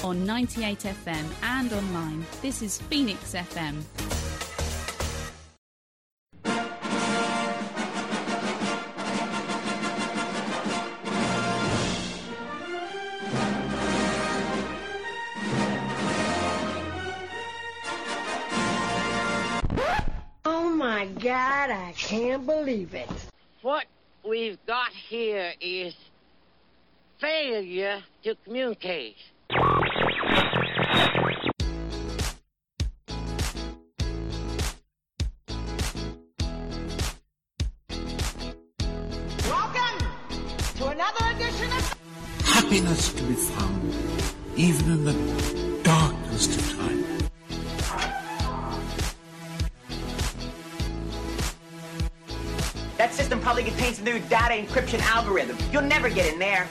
on 98 FM and online. This is Phoenix FM. Oh my God, I can't believe it. What we've got here is failure to communicate. Welcome to another edition of... Happiness to be found even in the darkest of times. That system probably contains a new data encryption algorithm. You'll never get in there.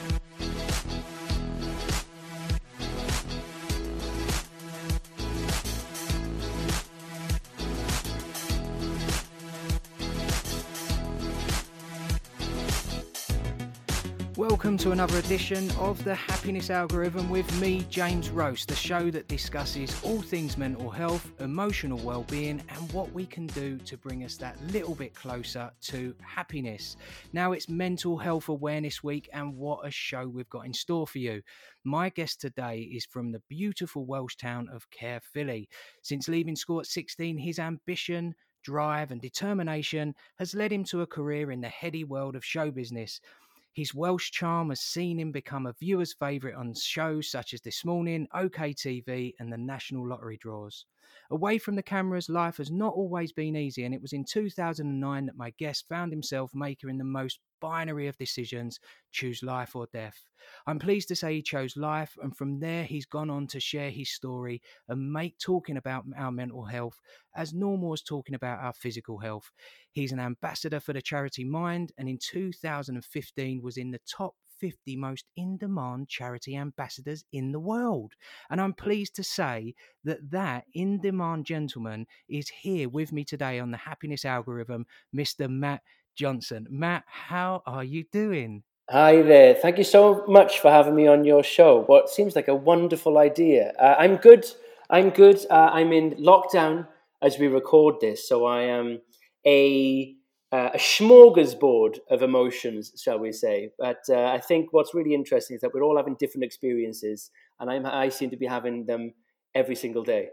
Welcome to another edition of the Happiness Algorithm with me, James Roast, the show that discusses all things mental health, emotional well-being and what we can do to bring us that little bit closer to happiness. Now it's Mental Health Awareness Week and what a show we've got in store for you. My guest today is from the beautiful Welsh town of Caerphilly. Since leaving school at 16, his ambition, drive and determination has led him to a career in the heady world of show business. His Welsh charm has seen him become a viewer's favourite on shows such as This Morning, OK TV and the National Lottery draws. Away from the cameras, life has not always been easy, and it was in 2009 that my guest found himself making the most binary of decisions, choose life or death. I'm pleased to say he chose life, and from there he's gone on to share his story and make talking about our mental health as normal as talking about our physical health. He's an ambassador for the charity Mind, and in 2015 was in the top 50 most in-demand charity ambassadors in the world. And I'm pleased to say that in-demand gentleman is here with me today on the Happiness Algorithm, Mr. Matt Johnson. Matt, how are you doing? Hi there. Thank you so much for having me on your show. What seems like a wonderful idea. I'm good. I'm in lockdown as we record this, so I am a smorgasbord of emotions, shall we say. But I think what's really interesting is that we're all having different experiences, and I seem to be having them every single day.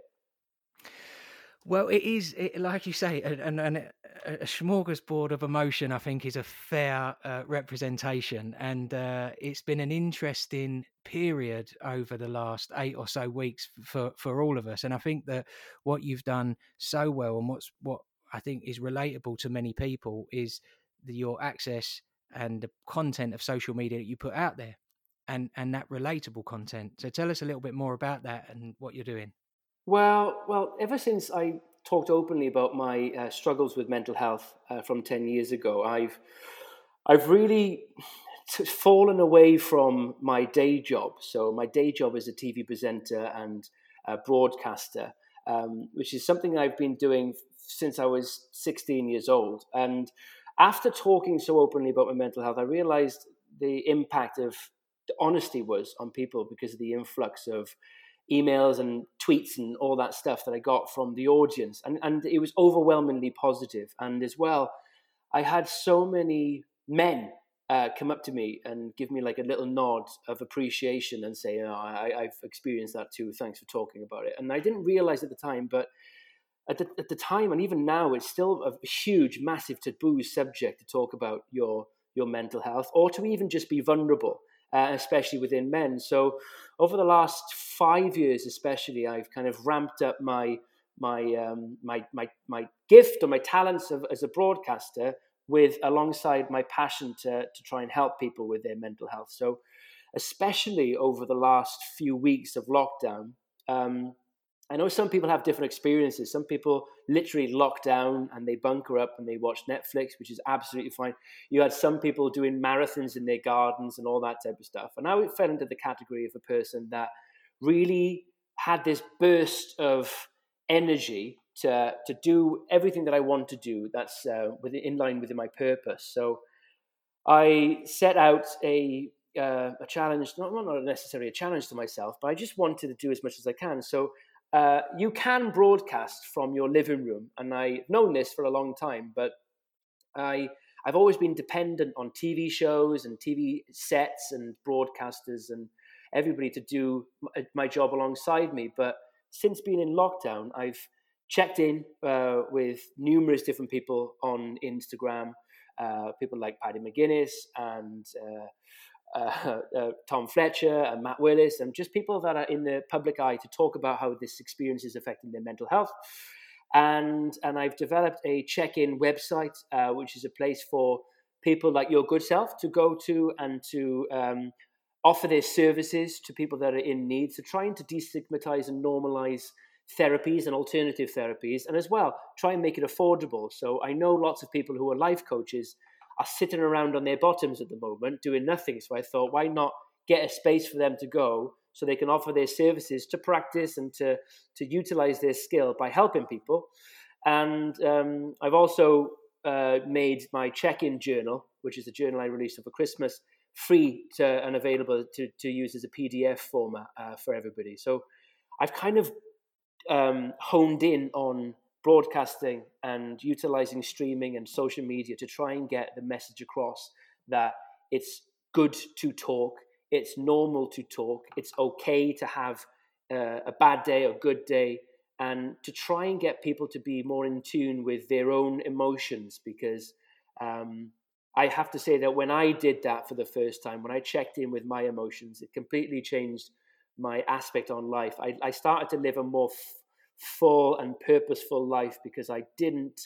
Well, it is, like you say, a smorgasbord of emotion, I think, is a fair representation. And it's been an interesting period over the last 8 or so weeks for all of us. And I think that what you've done so well, and what I think is relatable to many people, is your access and the content of social media that you put out there, and that relatable content. So tell us a little bit more about that and what you're doing. Well, ever since I talked openly about my struggles with mental health from 10 years ago, I've really fallen away from my day job. So my day job is a TV presenter and a broadcaster, which is something I've been doing since I was 16 years old. And after talking so openly about my mental health, I realized the impact of the honesty was on people because of the influx of emails and tweets and all that stuff that I got from the audience. And it was overwhelmingly positive. And as well, I had so many men come up to me and give me like a little nod of appreciation and say, I've experienced that too. Thanks for talking about it. And I didn't realize at the time, but at the time, and even now, it's still a huge, massive taboo subject to talk about your mental health, or to even just be vulnerable, especially within men. So over the last 5 years, especially, I've kind of ramped up my gift or my talents as a broadcaster alongside my passion to try and help people with their mental health. So especially over the last few weeks of lockdown, I know some people have different experiences. Some people literally lock down and they bunker up and they watch Netflix, which is absolutely fine. You had some people doing marathons in their gardens and all that type of stuff. And I fell into the category of a person that really had this burst of energy to do everything that I want to do that's in line with my purpose. So I set out a a challenge, not necessarily a challenge to myself, but I just wanted to do as much as I can. So you can broadcast from your living room, and I've known this for a long time, but I've always been dependent on TV shows and TV sets and broadcasters and everybody to do my job alongside me. But since being in lockdown, I've checked in with numerous different people on Instagram, people like Paddy McGuinness and Tom Fletcher and Matt Willis, and just people that are in the public eye to talk about how this experience is affecting their mental health. And I've developed a check-in website, which is a place for people like your good self to go to and to offer their services to people that are in need. So trying to destigmatize and normalize therapies and alternative therapies, and as well, try and make it affordable. So I know lots of people who are life coaches are sitting around on their bottoms at the moment doing nothing. So I thought, why not get a space for them to go so they can offer their services to practice and to utilize their skill by helping people. And I've also made my check-in journal, which is a journal I released over Christmas, free and available to use as a PDF format for everybody. So I've kind of honed in on broadcasting and utilizing streaming and social media to try and get the message across that it's good to talk, it's normal to talk, it's okay to have a bad day or good day, and to try and get people to be more in tune with their own emotions. Because I have to say that when I did that for the first time, when I checked in with my emotions, it completely changed my aspect on life. I started to live a more full and purposeful life, because I didn't.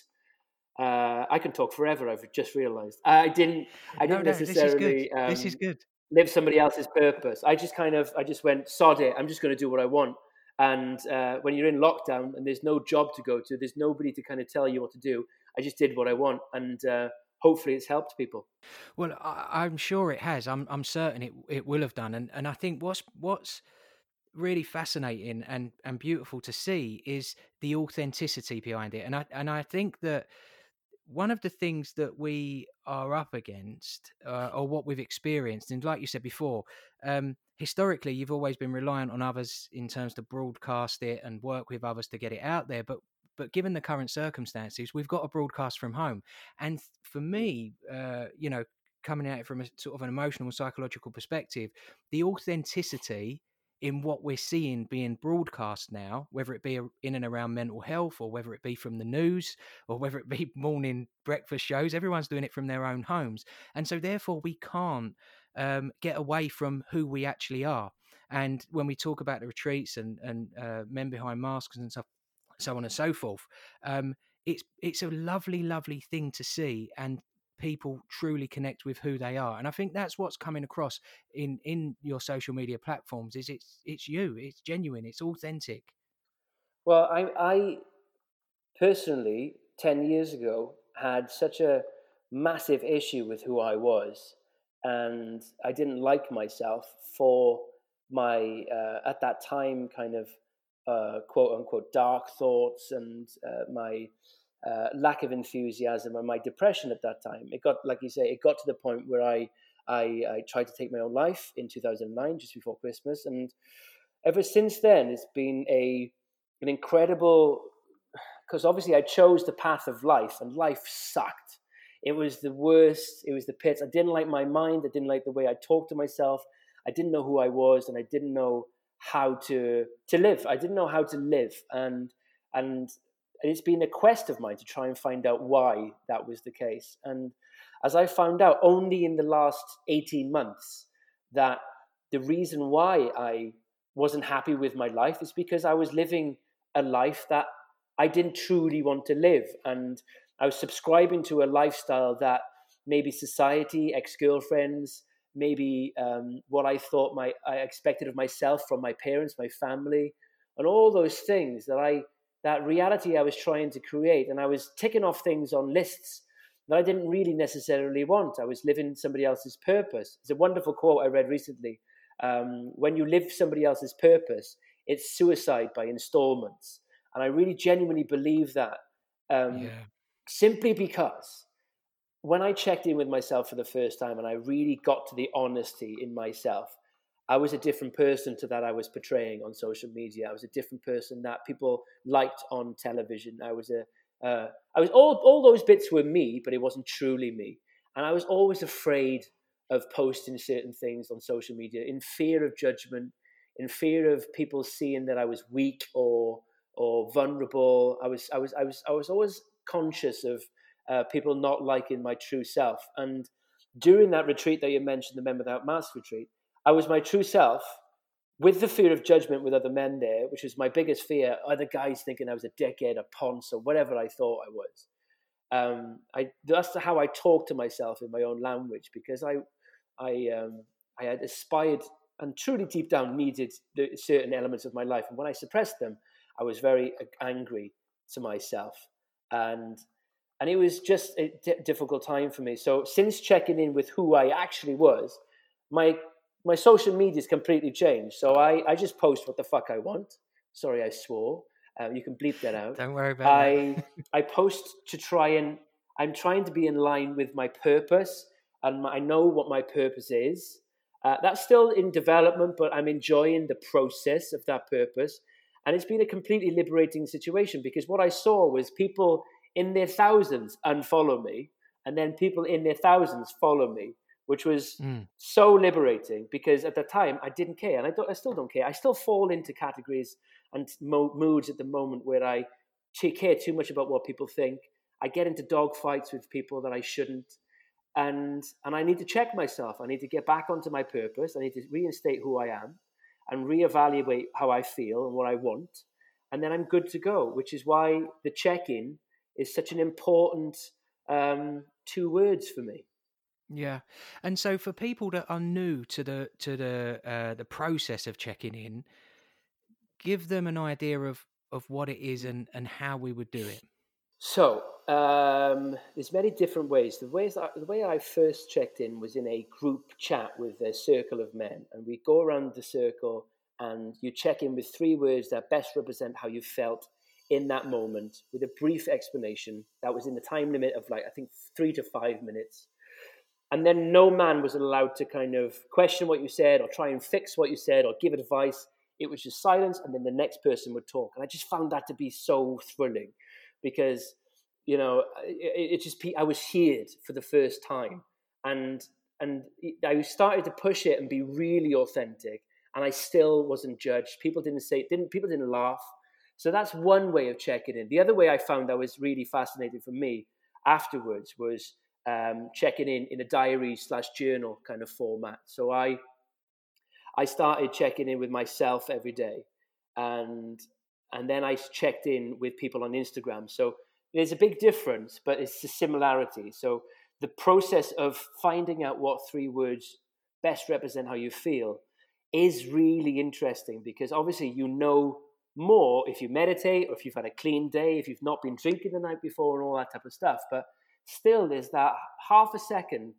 I can talk forever. I've just realized I didn't necessarily. This is good. Live somebody else's purpose. I just went, sod it. I'm just going to do what I want. And when you're in lockdown and there's no job to go to, there's nobody to kind of tell you what to do. I just did what I want, and hopefully it's helped people. Well, I'm sure it has. I'm certain it will have done. And I think what's really fascinating and beautiful to see is the authenticity behind it. And I think that one of the things that we are up against, or what we've experienced, and like you said before, historically, you've always been reliant on others in terms to broadcast it and work with others to get it out there. But given the current circumstances, we've got to broadcast from home. And for me, coming at it from a sort of an emotional and psychological perspective, the authenticity in what we're seeing being broadcast now, whether it be in and around mental health, or whether it be from the news, or whether it be morning breakfast shows, everyone's doing it from their own homes. And so therefore we can't get away from who we actually are. And when we talk about the retreats and men behind masks and stuff, so on and so forth, it's a lovely, lovely thing to see, and people truly connect with who they are. And I think that's what's coming across in your social media platforms, is it's you, it's genuine, it's authentic. Well, I personally 10 years ago had such a massive issue with who I was, and I didn't like myself for my at that time kind of quote unquote dark thoughts and my lack of enthusiasm and my depression at that time. It got, like you say, it got to the point where I tried to take my own life in 2009, just before Christmas. And ever since then, it's been an incredible, because obviously I chose the path of life, and life sucked. It was the worst. It was the pits. I didn't like my mind. I didn't like the way I talked to myself. I didn't know who I was, and I didn't know how to live. I didn't know how to live. And it's been a quest of mine to try and find out why that was the case. And as I found out only in the last 18 months, that the reason why I wasn't happy with my life is because I was living a life that I didn't truly want to live. And I was subscribing to a lifestyle that maybe society, ex-girlfriends, maybe what I thought I expected of myself from my parents, my family, and all those things that reality I was trying to create. And I was ticking off things on lists that I didn't really necessarily want. I was living somebody else's purpose. It's a wonderful quote I read recently. When you live somebody else's purpose, it's suicide by installments. And I really genuinely believe that, simply because when I checked in with myself for the first time and I really got to the honesty in myself, I was a different person to that I was portraying on social media. I was a different person that people liked on television. I was all those bits were me, but it wasn't truly me. And I was always afraid of posting certain things on social media in fear of judgment, in fear of people seeing that I was weak or vulnerable. I was always conscious of people not liking my true self. And during that retreat that you mentioned, the Men Without Masks retreat, I was my true self with the fear of judgment with other men there, which was my biggest fear. Other guys thinking I was a dickhead, a ponce, or whatever I thought I was. That's how I talk to myself in my own language, because I had aspired and truly deep down needed certain elements of my life. And when I suppressed them, I was very angry to myself. And it was just a difficult time for me. So since checking in with who I actually was, my social media's completely changed. So I just post what the fuck I want. Sorry, I swore. You can bleep that out. Don't worry about that. I post to I'm trying to be in line with my purpose, and I know what my purpose is. That's still in development, but I'm enjoying the process of that purpose. And it's been a completely liberating situation, because what I saw was people in their thousands unfollow me, and then people in their thousands follow me, which was so liberating, because at the time I didn't care, and I still don't care. I still fall into categories and moods at the moment where I care too much about what people think. I get into dog fights with people that I shouldn't, and I need to check myself. I need to get back onto my purpose. I need to reinstate who I am and reevaluate how I feel and what I want, and then I'm good to go, which is why the check-in is such an important 2 words for me. Yeah, and so for people that are new to the process of checking in, give them an idea of what it is and how we would do it. So there's many different ways. The way I first checked in was in a group chat with a circle of men, and we go around the circle and you check in with 3 words that best represent how you felt in that moment, with a brief explanation that was in the time limit of, like, I think 3 to 5 minutes. And then no man was allowed to kind of question what you said or try and fix what you said or give advice. It was just silence, and then the next person would talk. And I just found that to be so thrilling, because, you know, I was heard for the first time. And I started to push it and be really authentic, and I still wasn't judged. People didn't laugh. So that's one way of checking in. The other way I found that was really fascinating for me afterwards was checking in a diary/journal kind of format. So I started checking in with myself every day, and then I checked in with people on Instagram. So there's a big difference, but it's a similarity. So the process of finding out what 3 words best represent how you feel is really interesting, because obviously you know more if you meditate, or if you've had a clean day, if you've not been drinking the night before, and all that type of stuff. But still, there's that half a second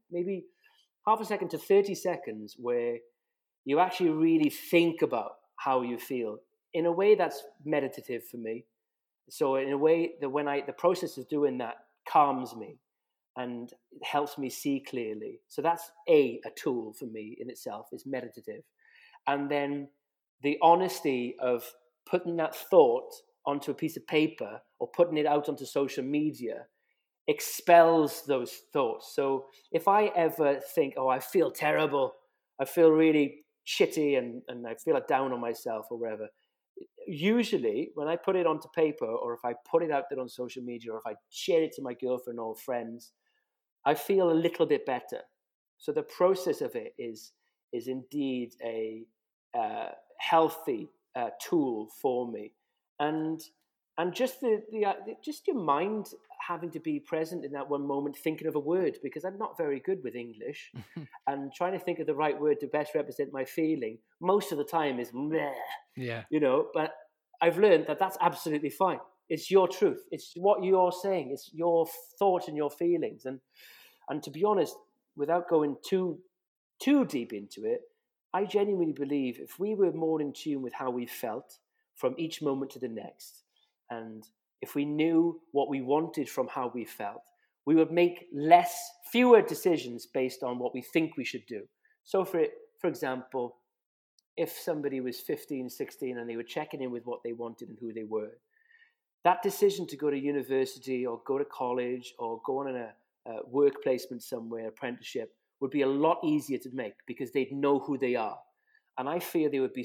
to 30 seconds where you actually really think about how you feel in a way that's meditative for me. So in a way that the process of doing that calms me and helps me see clearly. So that's a tool for me in itself, is meditative. And then the honesty of putting that thought onto a piece of paper or putting it out onto social media expels those thoughts. So if I ever think, I feel terrible, I feel really shitty, and I feel down on myself or whatever, usually when I put it onto paper, or if I put it out there on social media, or if I share it to my girlfriend or friends, I feel a little bit better. So the process of it is indeed a healthy tool for me, and just just your mind having to be present in that one moment, thinking of a word, because I'm not very good with English, and trying to think of the right word to best represent my feeling most of the time is meh. Yeah, you know. But I've learned that that's absolutely fine. It's your truth. It's what you're saying. It's your thoughts and your feelings. And to be honest, without going too deep into it, I genuinely believe if we were more in tune with how we felt from each moment to the next, and if we knew what we wanted from how we felt, we would make fewer decisions based on what we think we should do. So for example, if somebody was 15, 16 and they were checking in with what they wanted and who they were, that decision to go to university or go to college or go on a work placement somewhere, apprenticeship, would be a lot easier to make because they'd know who they are. And I fear there would be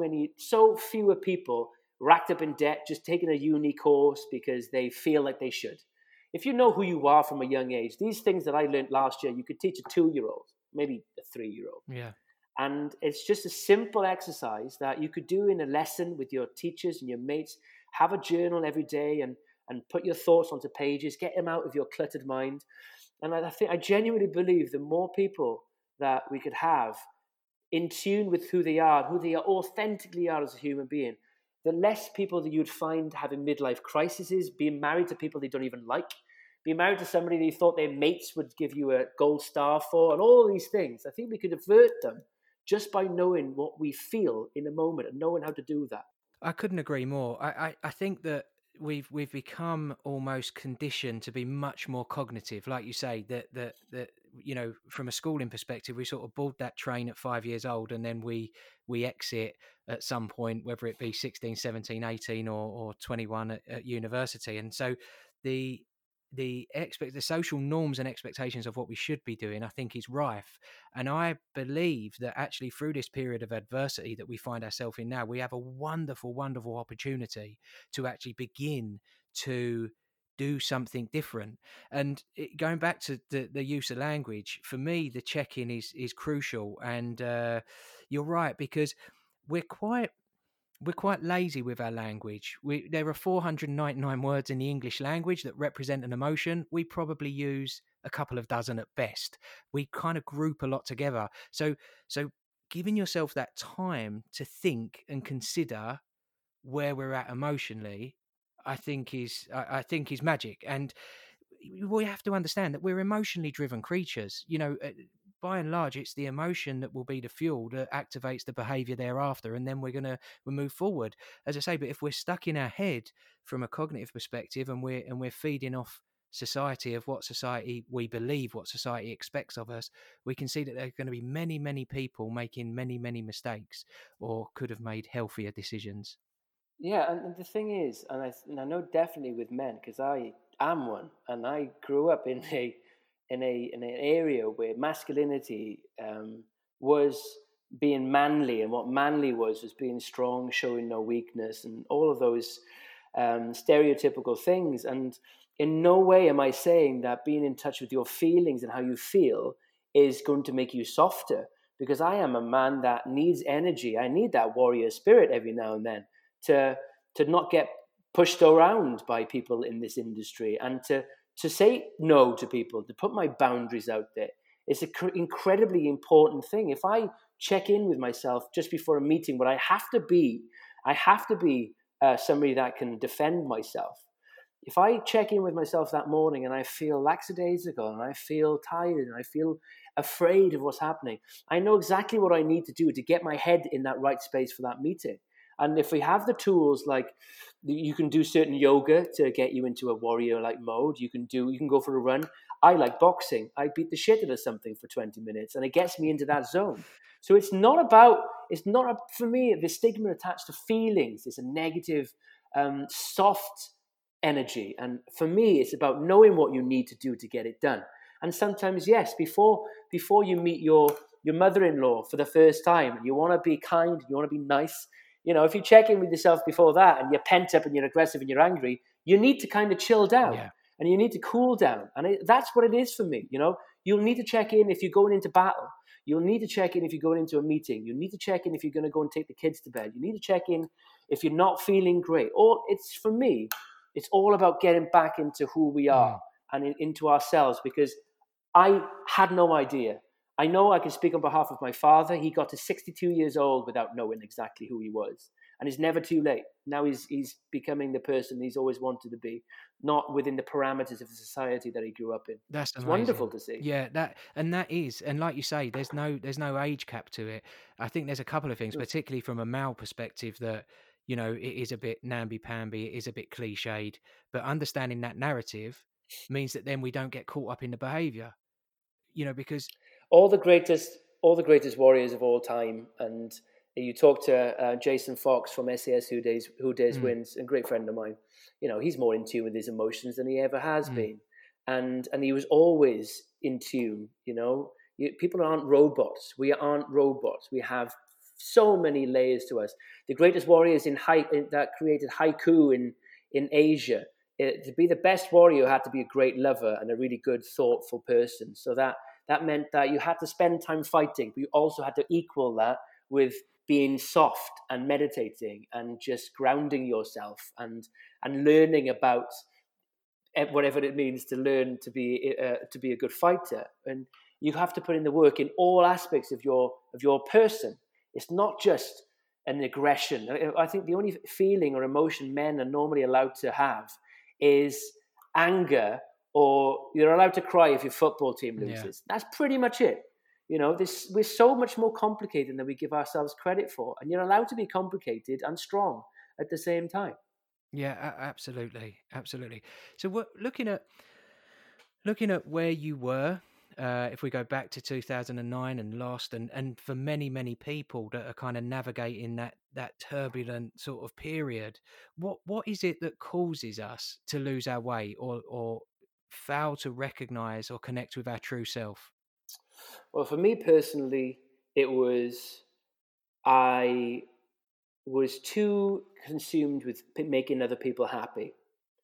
so fewer people racked up in debt just taking a uni course because they feel like they should. If you know who you are from a young age, these things that I learned last year, you could teach a 2-year-old, maybe a 3-year-old. Yeah. And it's just a simple exercise that you could do in a lesson with your teachers and your mates. Have a journal every day and put your thoughts onto pages, get them out of your cluttered mind. And I genuinely believe the more people that we could have in tune with who they are authentically are as a human being, the less people that you'd find having midlife crises, being married to people they don't even like, being married to somebody they thought their mates would give you a gold star for, and all these things. I think we could avert them just by knowing what we feel in a moment and knowing how to do that. I couldn't agree more. I think that we've become almost conditioned to be much more cognitive, like you say, that you know, from a schooling perspective, we sort of board that train at 5 years old, and then we exit at some point, whether it be 16, 17, 18 or 21 at university. And so the social norms and expectations of what we should be doing, I think, is rife. And I believe that actually through this period of adversity that we find ourselves in now, we have a wonderful, wonderful opportunity to actually begin to do something different. And going back to the use of language, for me, the check-in is crucial. And you're right, because we're quite lazy with our language. There are 499 words in the English language that represent an emotion. We probably use a couple of dozen at best. We kind of group a lot together. So giving yourself that time to think and consider where we're at emotionally, I think is magic. And we have to understand that we're emotionally driven creatures. You know, by and large, it's the emotion that will be the fuel that activates the behavior thereafter, and then we'll move forward. As I say, but if we're stuck in our head from a cognitive perspective, and we're feeding off society of what society we believe, what society expects of us, we can see that there are going to be many, many people making many, many mistakes, or could have made healthier decisions. Yeah, and the thing is, and I know definitely with men, because I am one, and I grew up in an area where masculinity was being manly, and what manly was being strong, showing no weakness, and all of those stereotypical things. And in no way am I saying that being in touch with your feelings and how you feel is going to make you softer, because I am a man that needs energy. I need that warrior spirit every now and then to not get pushed around by people in this industry, and to say no to people, to put my boundaries out there. It's an incredibly important thing. If I check in with myself just before a meeting, where I have to be somebody that can defend myself. If I check in with myself that morning and I feel lackadaisical and I feel tired and I feel afraid of what's happening, I know exactly what I need to do to get my head in that right space for that meeting. And if we have the tools, like you can do certain yoga to get you into a warrior-like mode. You can go for a run. I like boxing. I beat the shit out of something for 20 minutes, and it gets me into that zone. So for me, the stigma attached to feelings is a negative, soft energy. And for me, it's about knowing what you need to do to get it done. And sometimes, yes, before you meet your mother-in-law for the first time, and you want to be kind, you want to be nice. You know, if you check in with yourself before that and you're pent up and you're aggressive and you're angry, you need to kind of chill down. Yeah. And you need to cool down. And that's what it is for me. You know, you'll need to check in if you're going into battle. You'll need to check in if you're going into a meeting. You need to check in if you're going to go and take the kids to bed. You need to check in if you're not feeling great. For me, it's all about getting back into who we are and into ourselves, because I had no idea. I know I can speak on behalf of my father. He got to 62 years old without knowing exactly who he was. And it's never too late. Now he's becoming the person he's always wanted to be, not within the parameters of the society that he grew up in. That's it's wonderful to see. Yeah, that is, and like you say, there's no age cap to it. I think there's a couple of things, particularly from a male perspective, that, you know, it is a bit namby-pamby, it is a bit cliched, but understanding that narrative means that then we don't get caught up in the behavior, because all the greatest warriors of all time, and you talk to Jason Fox from SAS Who Dares Wins, a great friend of mine. He's more in tune with his emotions than he ever has been, and he was always in tune. People aren't robots. We aren't robots. We have so many layers to us. The greatest warriors that created haiku in Asia. To be the best warrior, you had to be a great lover and a really good, thoughtful person. So that meant that you had to spend time fighting, but you also had to equal that with being soft and meditating and just grounding yourself and learning about whatever it means to learn to be a good fighter. And you have to put in the work in all aspects of your person. It's not just an aggression. I think the only feeling or emotion men are normally allowed to have is anger, or you're allowed to cry if your football team loses. Yeah. That's pretty much it. We're so much more complicated than we give ourselves credit for, and you're allowed to be complicated and strong at the same time. Yeah, absolutely. So looking at where you were, if we go back to 2009 and lost, and for many, many people that are kind of navigating that turbulent sort of period, what is it that causes us to lose our way or fail to recognize or connect with our true self? Well, for me personally, I was too consumed with making other people happy.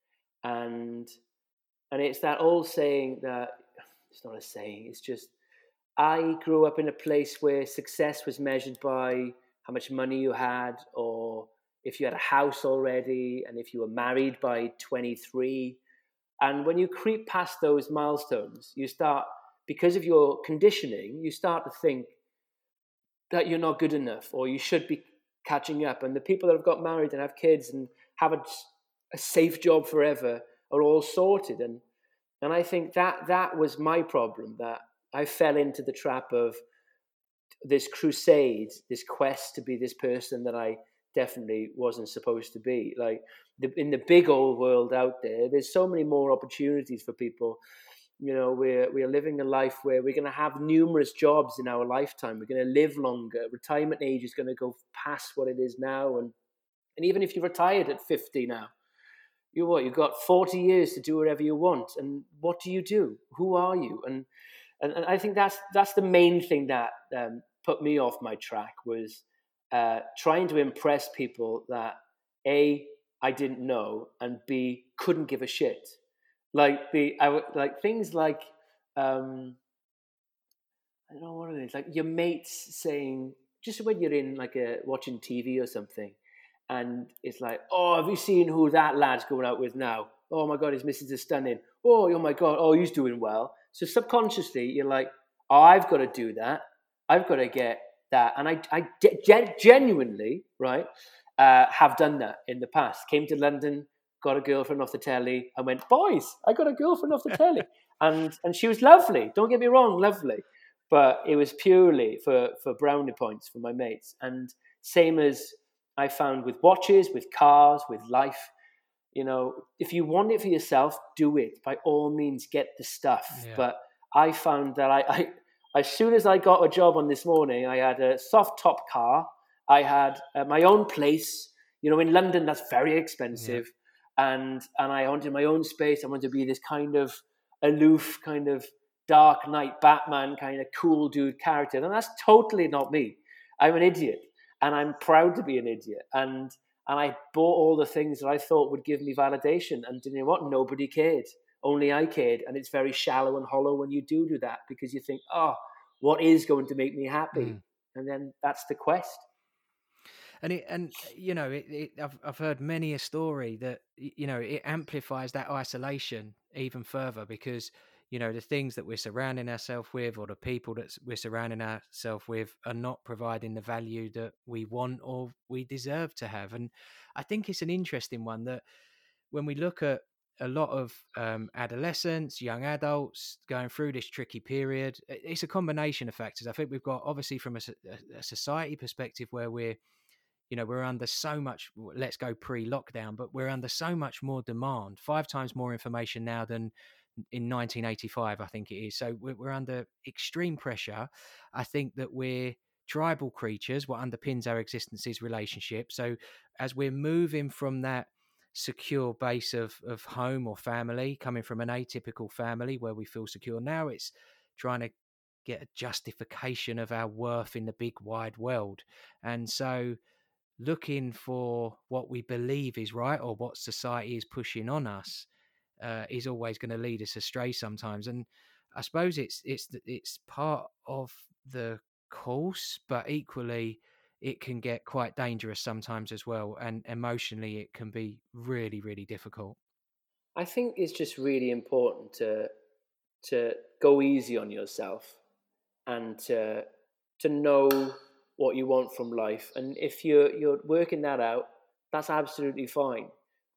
And it's that old saying that, it's not a saying, it's just, I grew up in a place where success was measured by how much money you had, or if you had a house already, and if you were married by 23. And when you creep past those milestones, you start, because of your conditioning, you start to think that you're not good enough, or you should be catching up. And the people that have got married and have kids and have a safe job forever are all sorted. And I think that was my problem, that I fell into the trap of this crusade, this quest to be this person that I definitely wasn't supposed to be. Like in the big old world out there, there's so many more opportunities for people. We're living a life where we're going to have numerous jobs in our lifetime. We're going to live longer. Retirement age is going to go past what it is now. And even if you're retired at 50 now, you've got 40 years to do whatever you want. And what do you do? Who are you? And I think that's the main thing that put me off my track, was trying to impress people that A, I didn't know, and B, couldn't give a shit. Like things like I don't know what it is. Like your mates saying, just when you're in watching TV or something, and it's like, oh, have you seen who that lad's going out with now? Oh my God, his missus is stunning. Oh my God, oh, he's doing well. So subconsciously, you're like, oh, I've got to do that. I've got to get that. And I genuinely, right, have done that in the past. Came to London, got a girlfriend off the telly, and went, boys, I got a girlfriend off the telly. And she was lovely. Don't get me wrong, lovely. But it was purely for brownie points for my mates. And same as I found with watches, with cars, with life. If you want it for yourself, do it. By all means, get the stuff. Yeah. But I found that I as soon as I got a job on this morning, I had a soft top car. I had my own place. In London, that's very expensive. Yeah. And I wanted my own space. I wanted to be this kind of aloof, kind of Dark Knight Batman kind of cool dude character. And that's totally not me. I'm an idiot. And I'm proud to be an idiot. And I bought all the things that I thought would give me validation. And you know what? Nobody cared. Only I cared. And it's very shallow and hollow when you do that, because you think, oh, what is going to make me happy? And then that's the quest. And I've heard many a story that, it amplifies that isolation even further, because the things that we're surrounding ourselves with, or the people that we're surrounding ourselves with, are not providing the value that we want or we deserve to have. And I think it's an interesting one that when we look at a lot of adolescents, young adults going through this tricky period, it's a combination of factors. I think we've got, obviously, from a society perspective, where we're we're under so much, let's go pre-lockdown, but we're under so much more demand, 5 times more information now than in 1985, I think it is. So we're under extreme pressure. I think that we're tribal creatures. What underpins our existence is relationship. So as we're moving from that secure base of home or family, coming from an atypical family where we feel secure, now it's trying to get a justification of our worth in the big wide world. And so looking for what we believe is right or what society is pushing on us is always going to lead us astray sometimes. And I suppose it's part of the course, but equally it can get quite dangerous sometimes as well, and emotionally it can be really, really difficult. I think it's just really important to go easy on yourself and to know what you want from life. And if you're working that out, that's absolutely fine.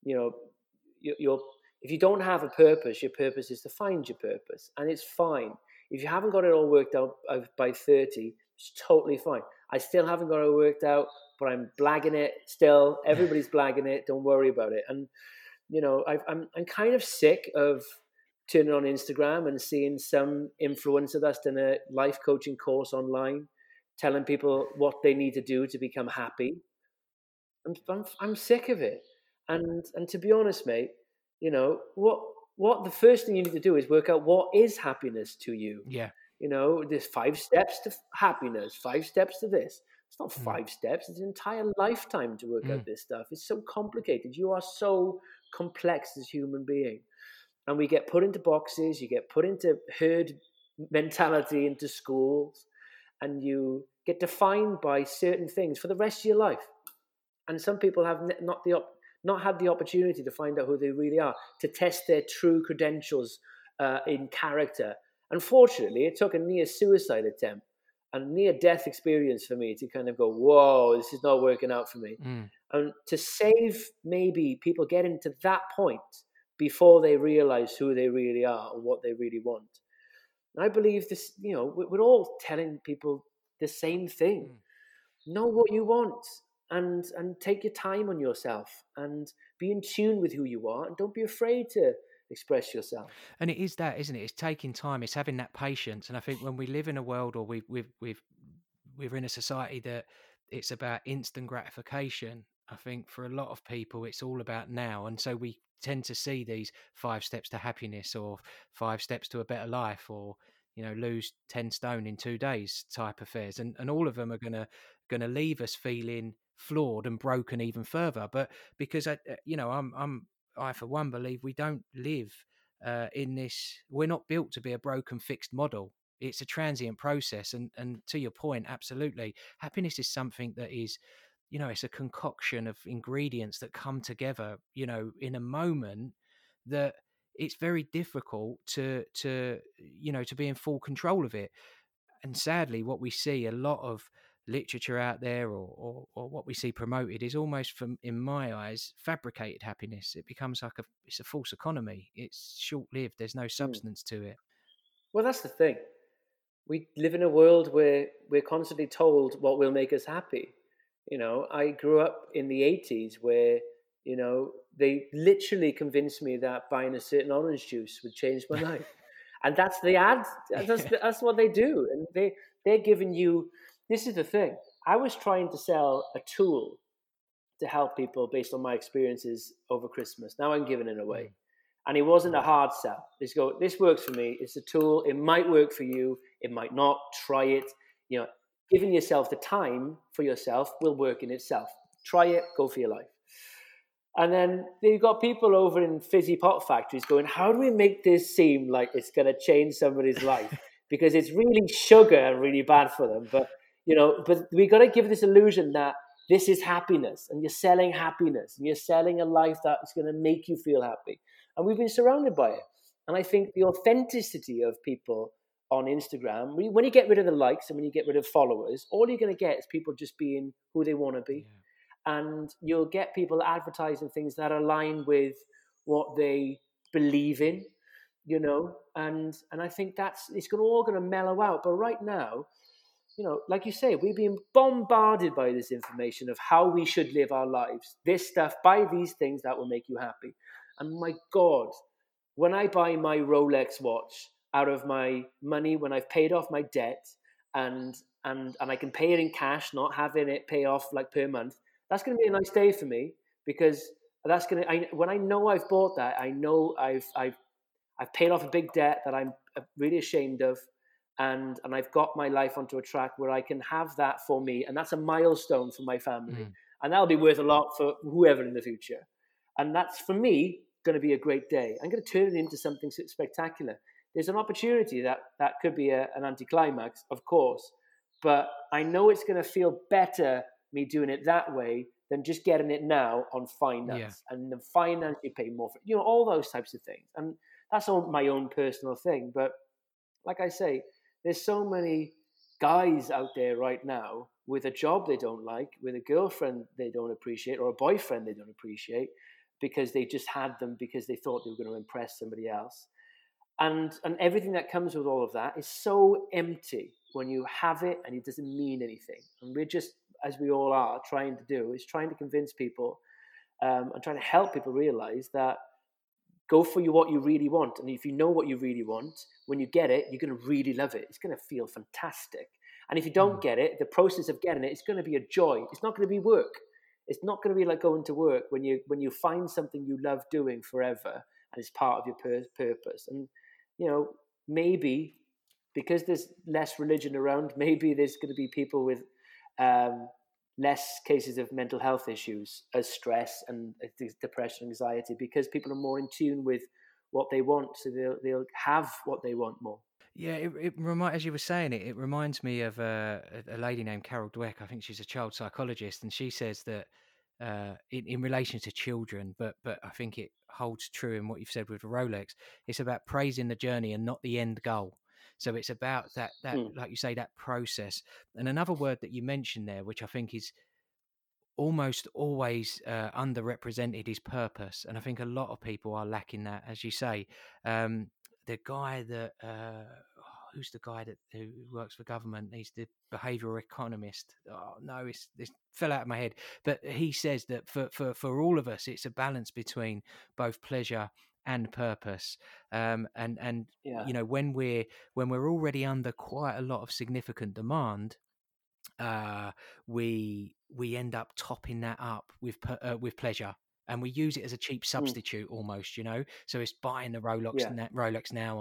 If you don't have a purpose, your purpose is to find your purpose, and it's fine. If you haven't got it all worked out by 30, it's totally fine. I still haven't got it worked out, but I'm blagging it still. Everybody's blagging it. Don't worry about it. And I'm kind of sick of turning on Instagram and seeing some influencer that's done a life coaching course online, telling people what they need to do to become happy. I'm sick of it. And to be honest, mate, what the first thing you need to do is work out what is happiness to you. Yeah. There's 5 steps to happiness, 5 steps to this. It's not 5 steps. It's an entire lifetime to work out this stuff. It's so complicated. You are so complex as a human being. And we get put into boxes. You get put into herd mentality into schools. And you get defined by certain things for the rest of your life. And some people have not had the opportunity to find out who they really are, to test their true credentials in character. Unfortunately, it took a near suicide attempt and near death experience for me to kind of go, whoa, this is not working out for me. And to save maybe people getting to that point before they realize who they really are and what they really want. And I believe this, we're all telling people the same thing. Know what you want and take your time on yourself and be in tune with who you are, and don't be afraid to express yourself. And it is that, isn't it? It's taking time. It's having that patience. And I think when we live in a world, or we're in a society that it's about instant gratification, I think for a lot of people, it's all about now. And so we tend to see these 5 steps to happiness, or 5 steps to a better life, or lose 10 stone in 2 days type affairs, and all of them are gonna leave us feeling flawed and broken even further. But because I for one believe we don't live in this. We're not built to be a broken, fixed model. It's a transient process, and to your point, absolutely, happiness is something that is, it's a concoction of ingredients that come together, in a moment that it's very difficult to be in full control of it. And sadly, what we see a lot of literature out there, or what we see promoted, is almost, from in my eyes, fabricated happiness. It becomes like it's a false economy. It's short-lived. There's no substance to it. Well, that's the thing. We live in a world where we're constantly told what will make us happy. I grew up in the 80s where they literally convinced me that buying a certain orange juice would change my life. And that's the ad. That's what they do. And they're giving you, this is the thing. I was trying to sell a tool to help people based on my experiences over Christmas. Now I'm giving it away. And it wasn't a hard sell. This works for me. It's a tool. It might work for you. It might not. Try it. Giving yourself the time for yourself will work in itself. Try it. Go for your life. And then you've got people over in fizzy pot factories going, how do we make this seem like it's going to change somebody's life? Because it's really sugar and really bad for them. But we got to give this illusion that this is happiness, and you're selling happiness, and you're selling a life that's going to make you feel happy. And we've been surrounded by it. And I think the authenticity of people on Instagram, when you get rid of the likes and when you get rid of followers, all you're going to get is people just being who they want to be. Yeah. And you'll get people advertising things that align with what they believe in, and I think it's all going to mellow out. But right now, like you say, we're being bombarded by this information of how we should live our lives. This stuff, buy these things that will make you happy. And my God, when I buy my Rolex watch out of my money, when I've paid off my debt and I can pay it in cash, not having it pay off like per month, that's going to be a nice day for me, because when I know I've bought that, I know I've paid off a big debt that I'm really ashamed of, and I've got my life onto a track where I can have that for me, and that's a milestone for my family, and that'll be worth a lot for whoever in the future, and that's, for me, going to be a great day. I'm going to turn it into something spectacular. There's an opportunity that could be an anticlimax, of course, but I know it's going to feel better me doing it that way than just getting it now on finance. Yeah. And the finance you pay more for, all those types of things. And that's all my own personal thing. But like I say, there's so many guys out there right now with a job they don't like, with a girlfriend they don't appreciate, or a boyfriend they don't appreciate, because they just had them because they thought they were going to impress somebody else. And everything that comes with all of that is so empty when you have it and it doesn't mean anything. And we're just, as we all are, trying to convince people and trying to help people realize that go for what you really want. And if you know what you really want, when you get it, you're going to really love it. It's going to feel fantastic. And if you don't get it, the process of getting it is going to be a joy. It's not going to be work. It's not going to be like going to work when you find something you love doing forever and it's part of your purpose. And, maybe because there's less religion around, maybe there's going to be people with less cases of mental health issues as stress and depression, anxiety, because people are more in tune with what they want, so they'll have what they want more. Yeah, as you were saying it reminds me of a lady named Carol Dweck. I think she's a child psychologist, and she says that in relation to children, but I think it holds true in what you've said with the Rolex. It's about praising the journey and not the end goal. So it's about that like you say, that process. And another word that you mentioned there, which I think is almost always underrepresented, is purpose. And I think a lot of people are lacking that, as you say. The guy that who's the guy who works for government? He's the behavioural economist. Oh no, this fell out of my head. But he says that for all of us, it's a balance between both pleasure and purpose. And when we're already under quite a lot of significant demand, we end up topping that up with pleasure. And we use it as a cheap substitute almost, So it's buying the Rolex now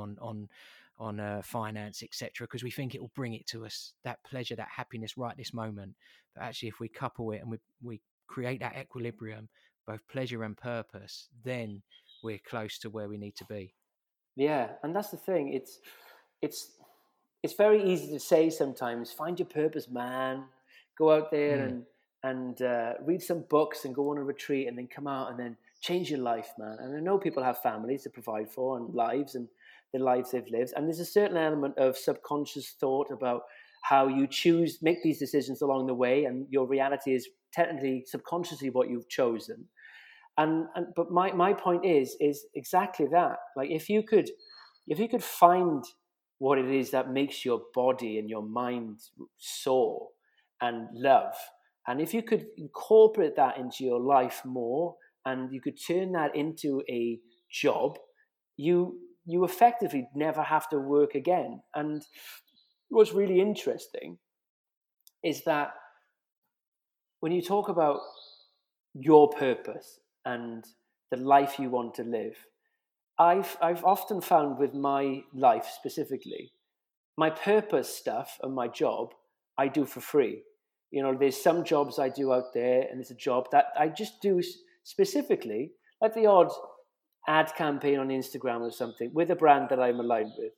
on finance, etc., because we think it will bring it to us, that pleasure, that happiness right this moment. But actually, if we couple it and we create that equilibrium, both pleasure and purpose, then we're close to where we need to be. Yeah, and that's the thing. It's very easy to say sometimes, find your purpose, man. Go out there and read some books and go on a retreat and then come out and then change your life, man. And I know people have families to provide for and lives and the lives they've lived. And there's a certain element of subconscious thought about how you make these decisions along the way, and your reality is technically subconsciously what you've chosen. But my point is exactly that. Like if you could find what it is that makes your body and your mind soar and love, and if you could incorporate that into your life more, and you could turn that into a job, you effectively never have to work again. And what's really interesting is that when you talk about your purpose and the life you want to live, I've often found with my life specifically, my purpose stuff and my job I do for free. There's some jobs I do out there, and it's a job that I just do specifically, like the odd ad campaign on Instagram or something with a brand that I'm aligned with.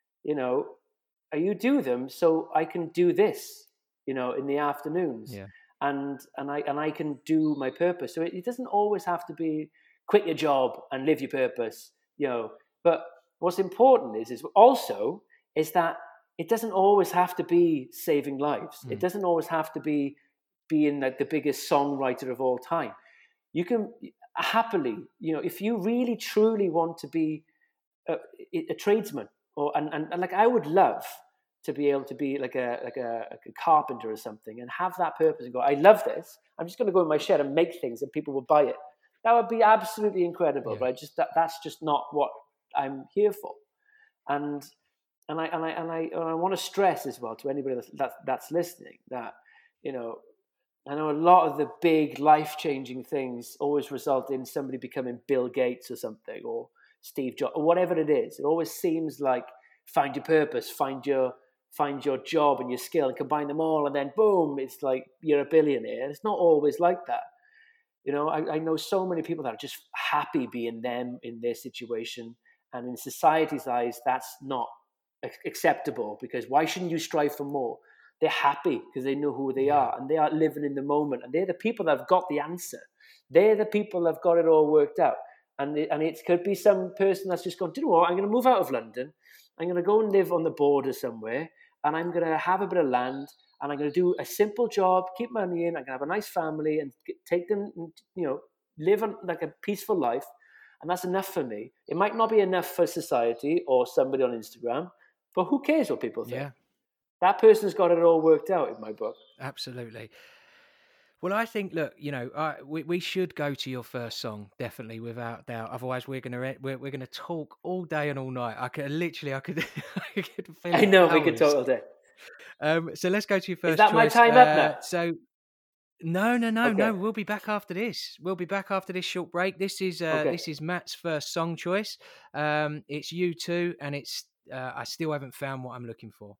You do them so I can do this, in the afternoons. Yeah. And I can do my purpose. So it doesn't always have to be quit your job and live your purpose, But what's important is that it doesn't always have to be saving lives. It doesn't always have to be being like the biggest songwriter of all time. You can happily, if you really truly want to be a tradesman, and like I would love to be able to be like a carpenter or something and have that purpose and go, I love this. I'm just going to go in my shed and make things and people will buy it. That would be absolutely incredible. But that's just not what I'm here for. And I want to stress as well to anybody that's listening that, you know, I know a lot of the big life-changing things always result in somebody becoming Bill Gates or something, or Steve Jobs, or whatever it is. It always seems like find your purpose, find your job and your skill, and combine them all, and then boom, it's like you're a billionaire. It's not always like that. You know, I know so many people that are just happy being them in their situation, and in society's eyes, that's not acceptable, because why shouldn't you strive for more? They're happy because they know who they are, and they are living in the moment, and they're the people that have got the answer. They're the people that have got it all worked out. And it could be some person that's just gone, do you know what, I'm going to move out of London, I'm going to go and live on the border somewhere, and I'm going to have a bit of land, and I'm going to do a simple job, keep money in, I'm going to have a nice family, and take them, you know, live like a peaceful life, and that's enough for me. It might not be enough for society or somebody on Instagram, but who cares what people think? Yeah. That person's got it all worked out in my book. Absolutely. Well, I think, look, you know, we should go to your first song, definitely, without doubt. Otherwise, we're gonna talk all day and all night. I could feel I know, we could talk all day. So let's go to your first. Is that choice. my time up now? So no. We'll be back after this. We'll be back after this short break. This is Matt's first song choice. It's U2, and it's I still haven't found what I'm looking for.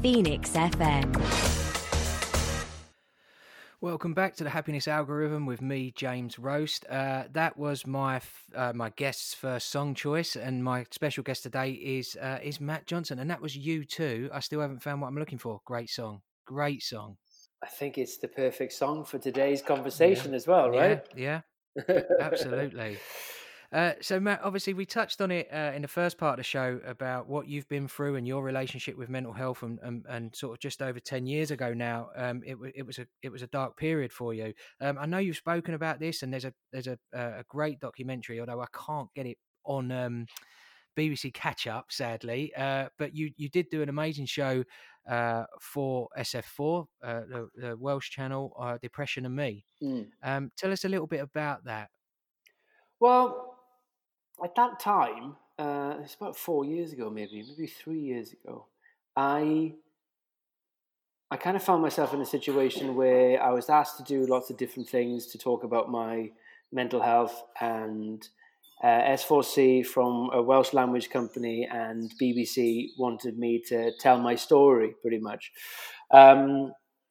Phoenix FM. Welcome back to the Happiness Algorithm with me, James Roast. That was my guest's first song choice, and my special guest today is Matt Johnson, and that was U2. I still haven't found what I'm looking for. Great song. I think it's the perfect song for today's conversation as well, right? Yeah, absolutely. So, Matt, obviously we touched on it in the first part of the show about what you've been through and your relationship with mental health, and sort of just over 10 years ago now, it was a dark period for you. I know you've spoken about this, and there's a great documentary, although I can't get it on BBC Catch Up, sadly. But you did do an amazing show for SF4, the Welsh channel, Depression and Me. Tell us a little bit about that. Well, at that time, it's about 4 years ago, maybe 3 years ago, I kind of found myself in a situation where I was asked to do lots of different things to talk about my mental health, and S4C from a Welsh language company and BBC wanted me to tell my story, pretty much. And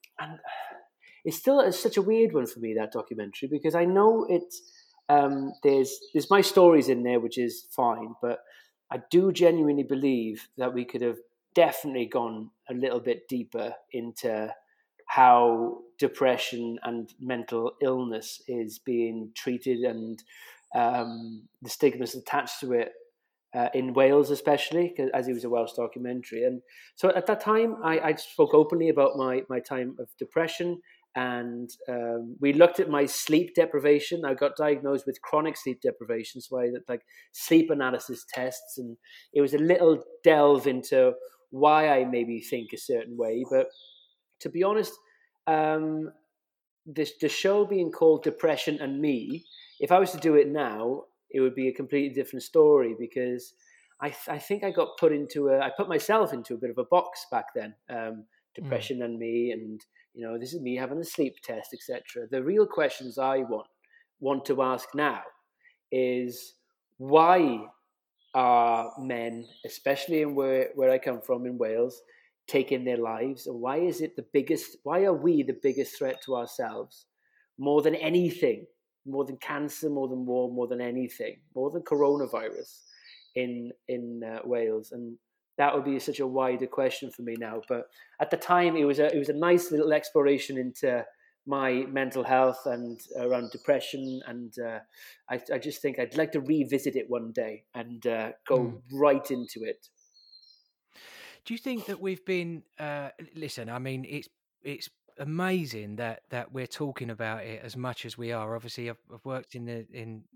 it's still such a weird one for me, that documentary, because I know it's there's my stories in there, which is fine, but I do genuinely believe that we could have definitely gone a little bit deeper into how depression and mental illness is being treated, and the stigmas attached to it in Wales, especially, as it was a Welsh documentary. And so at that time, I spoke openly about my time of depression. And we looked at my sleep deprivation. I got diagnosed with chronic sleep deprivation, so I had sleep analysis tests, and it was a little delve into why I maybe think a certain way. But to be honest, the show being called Depression and Me, if I was to do it now, it would be a completely different story, because I think I put myself into a bit of a box back then. Depression and me, and this is me having a sleep test, etc. The real questions I want to ask now is, why are men, especially in where I come from in Wales, taking their lives, and why are we the biggest threat to ourselves, more than anything, more than cancer, more than war, more than anything, more than coronavirus in Wales? And that would be such a wider question for me now. But at the time, it was a nice little exploration into my mental health and around depression. And I just think I'd like to revisit it one day and go right into it. Do you think that we've been? Listen, I mean, it's amazing that we're talking about it as much as we are. Obviously, I've worked in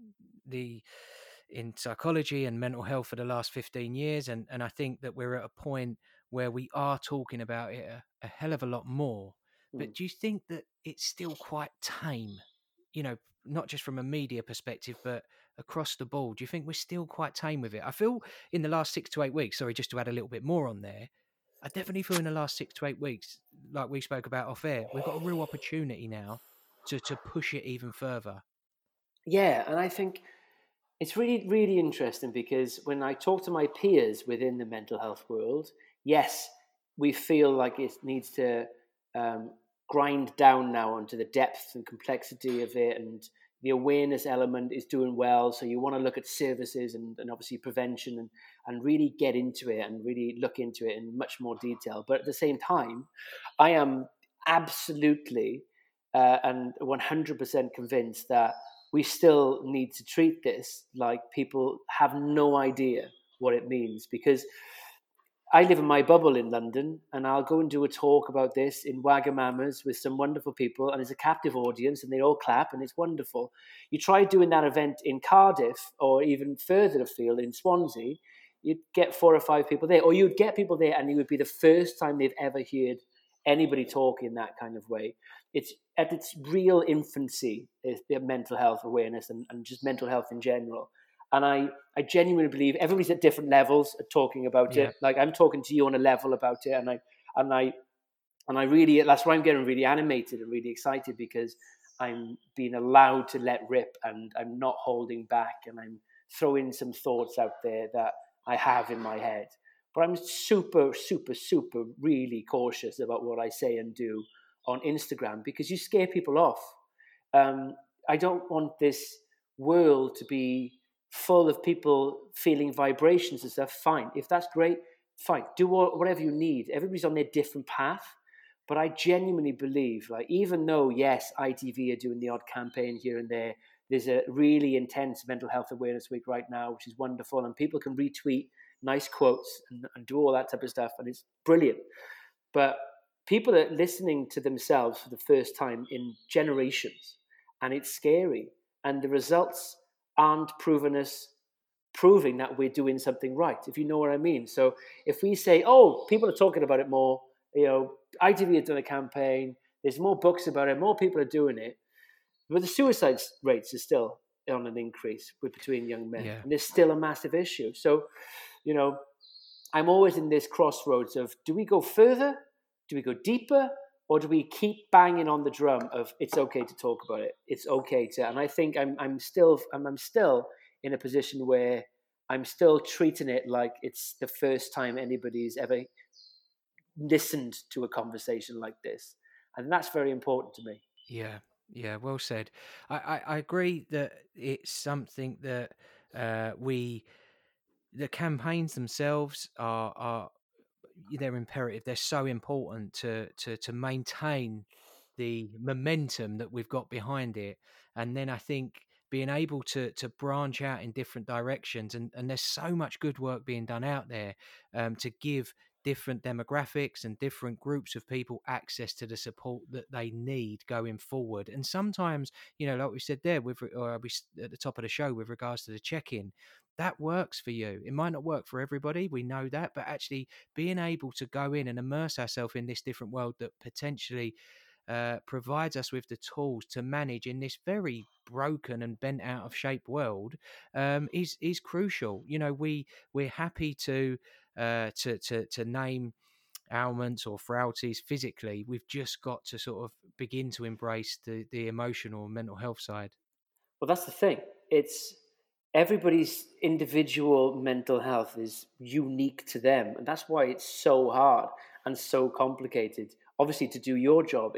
psychology and mental health for the last 15 years. And I think that we're at a point where we are talking about it a hell of a lot more. But do you think that it's still quite tame, not just from a media perspective, but across the board? Do you think we're still quite tame with it? I feel in the last 6 to 8 weeks, sorry, just to add a little bit more on there, I definitely feel in the last 6 to 8 weeks, like we spoke about off air, we've got a real opportunity now to push it even further. Yeah, and I think it's really, really interesting, because when I talk to my peers within the mental health world, yes, we feel like it needs to grind down now onto the depth and complexity of it, and the awareness element is doing well. So you want to look at services and obviously prevention and really get into it and really look into it in much more detail. But at the same time, I am absolutely and 100% convinced that we still need to treat this like people have no idea what it means, because I live in my bubble in London, and I'll go and do a talk about this in Wagamamas with some wonderful people, and it's a captive audience, and they all clap, and it's wonderful. You try doing that event in Cardiff, or even further afield in Swansea, you'd get 4 or 5 people there, or you'd get people there, and it would be the first time they've ever heard anybody talk in that kind of way. It's at its real infancy, is the mental health awareness and just mental health in general. And I genuinely believe everybody's at different levels of talking about it. Like, I'm talking to you on a level about it, and I really, that's why I'm getting really animated and really excited, because I'm being allowed to let rip, and I'm not holding back, and I'm throwing some thoughts out there that I have in my head. but I'm super, super, super really cautious about what I say and do on Instagram because you scare people off. I don't want this world to be full of people feeling vibrations and stuff. Fine. If that's great, fine. Do whatever you need. Everybody's on their different path. But I genuinely believe, like, even though, yes, ITV are doing the odd campaign here and there, there's a really intense mental health awareness week right now, which is wonderful. And people can retweet nice quotes and do all that type of stuff. And it's brilliant. But people are listening to themselves for the first time in generations. And it's scary. And the results aren't proving that we're doing something right, if you know what I mean. So if we say, oh, people are talking about it more, ITV has done a campaign, there's more books about it, more people are doing it, but the suicide rates are still on an increase between young men. Yeah. And there's still a massive issue. So, I'm always in this crossroads of, do we go further? Do we go deeper? Or do we keep banging on the drum of it's okay to talk about it? It's okay to, and I think I'm still in a position where I'm still treating it like it's the first time anybody's ever listened to a conversation like this. And that's very important to me. Yeah, well said. I agree that it's something that the campaigns themselves are they're imperative. They're so important to maintain the momentum that we've got behind it. And then I think being able to branch out in different directions, and there's so much good work being done out there to give different demographics and different groups of people access to the support that they need going forward. And sometimes, like we said there, at the top of the show with regards to the check-in, that works for you. It might not work for everybody, we know that, but actually being able to go in and immerse ourselves in this different world that potentially provides us with the tools to manage in this very broken and bent out of shape world is crucial. We're happy to name ailments or frailties physically. We've just got to sort of begin to embrace the emotional and mental health side. Well, that's the thing. It's everybody's individual mental health is unique to them. And that's why it's so hard and so complicated. Obviously, to do your job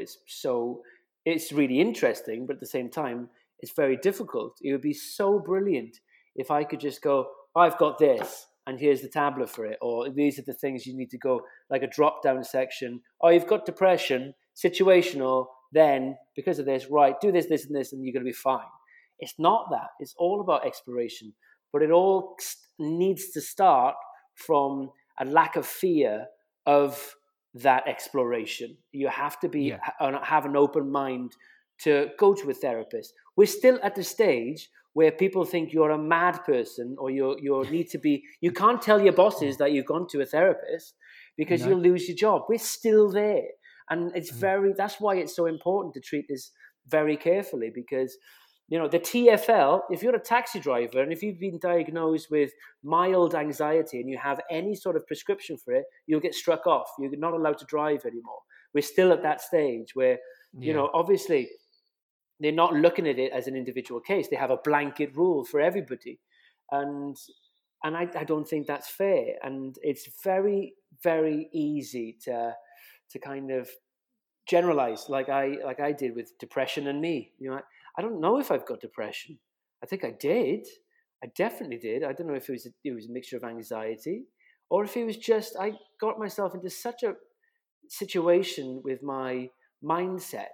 it's really interesting, but at the same time, it's very difficult. It would be so brilliant if I could just go, I've got this, and here's the tablet for it, or these are the things you need to go, like a drop-down section. Oh, you've got depression, situational, then, because of this, right, do this, this, and this, and you're going to be fine. It's not that. It's all about exploration. But it all needs to start from a lack of fear of that exploration. You have to have an open mind to go to a therapist. We're still at the stage where people think you're a mad person or you need to be. You can't tell your bosses that you've gone to a therapist because you'll lose your job. We're still there. And it's that's why it's so important to treat this very carefully because the TFL, if you're a taxi driver and if you've been diagnosed with mild anxiety and you have any sort of prescription for it, you'll get struck off. You're not allowed to drive anymore. We're still at that stage where, obviously they're not looking at it as an individual case. They have a blanket rule for everybody. And I don't think that's fair. And it's very, very easy to kind of generalize like I did with depression and me. I don't know if I've got depression. I think I did. I definitely did. I don't know if it was a mixture of anxiety or if it was just I got myself into such a situation with my mindset.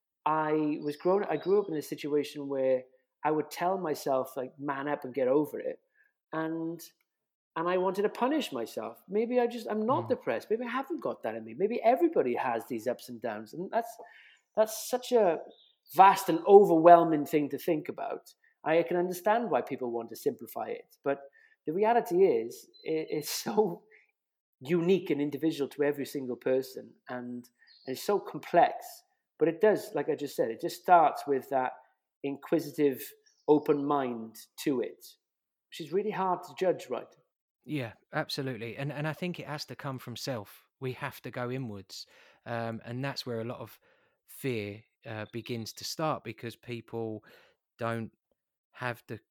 I grew up in a situation where I would tell myself like man up and get over it, and I wanted to punish myself. Maybe I'm not depressed. Maybe I haven't got that in me. Maybe everybody has these ups and downs, and that's such a vast and overwhelming thing to think about. I can understand why people want to simplify it, but the reality is it's so unique and individual to every single person, and it's so complex. But it does, like I just said, it just starts with that inquisitive, open mind to it, which is really hard to judge, right? Yeah, absolutely. And I think it has to come from self. We have to go inwards. And that's where a lot of fear begins to start because people don't have the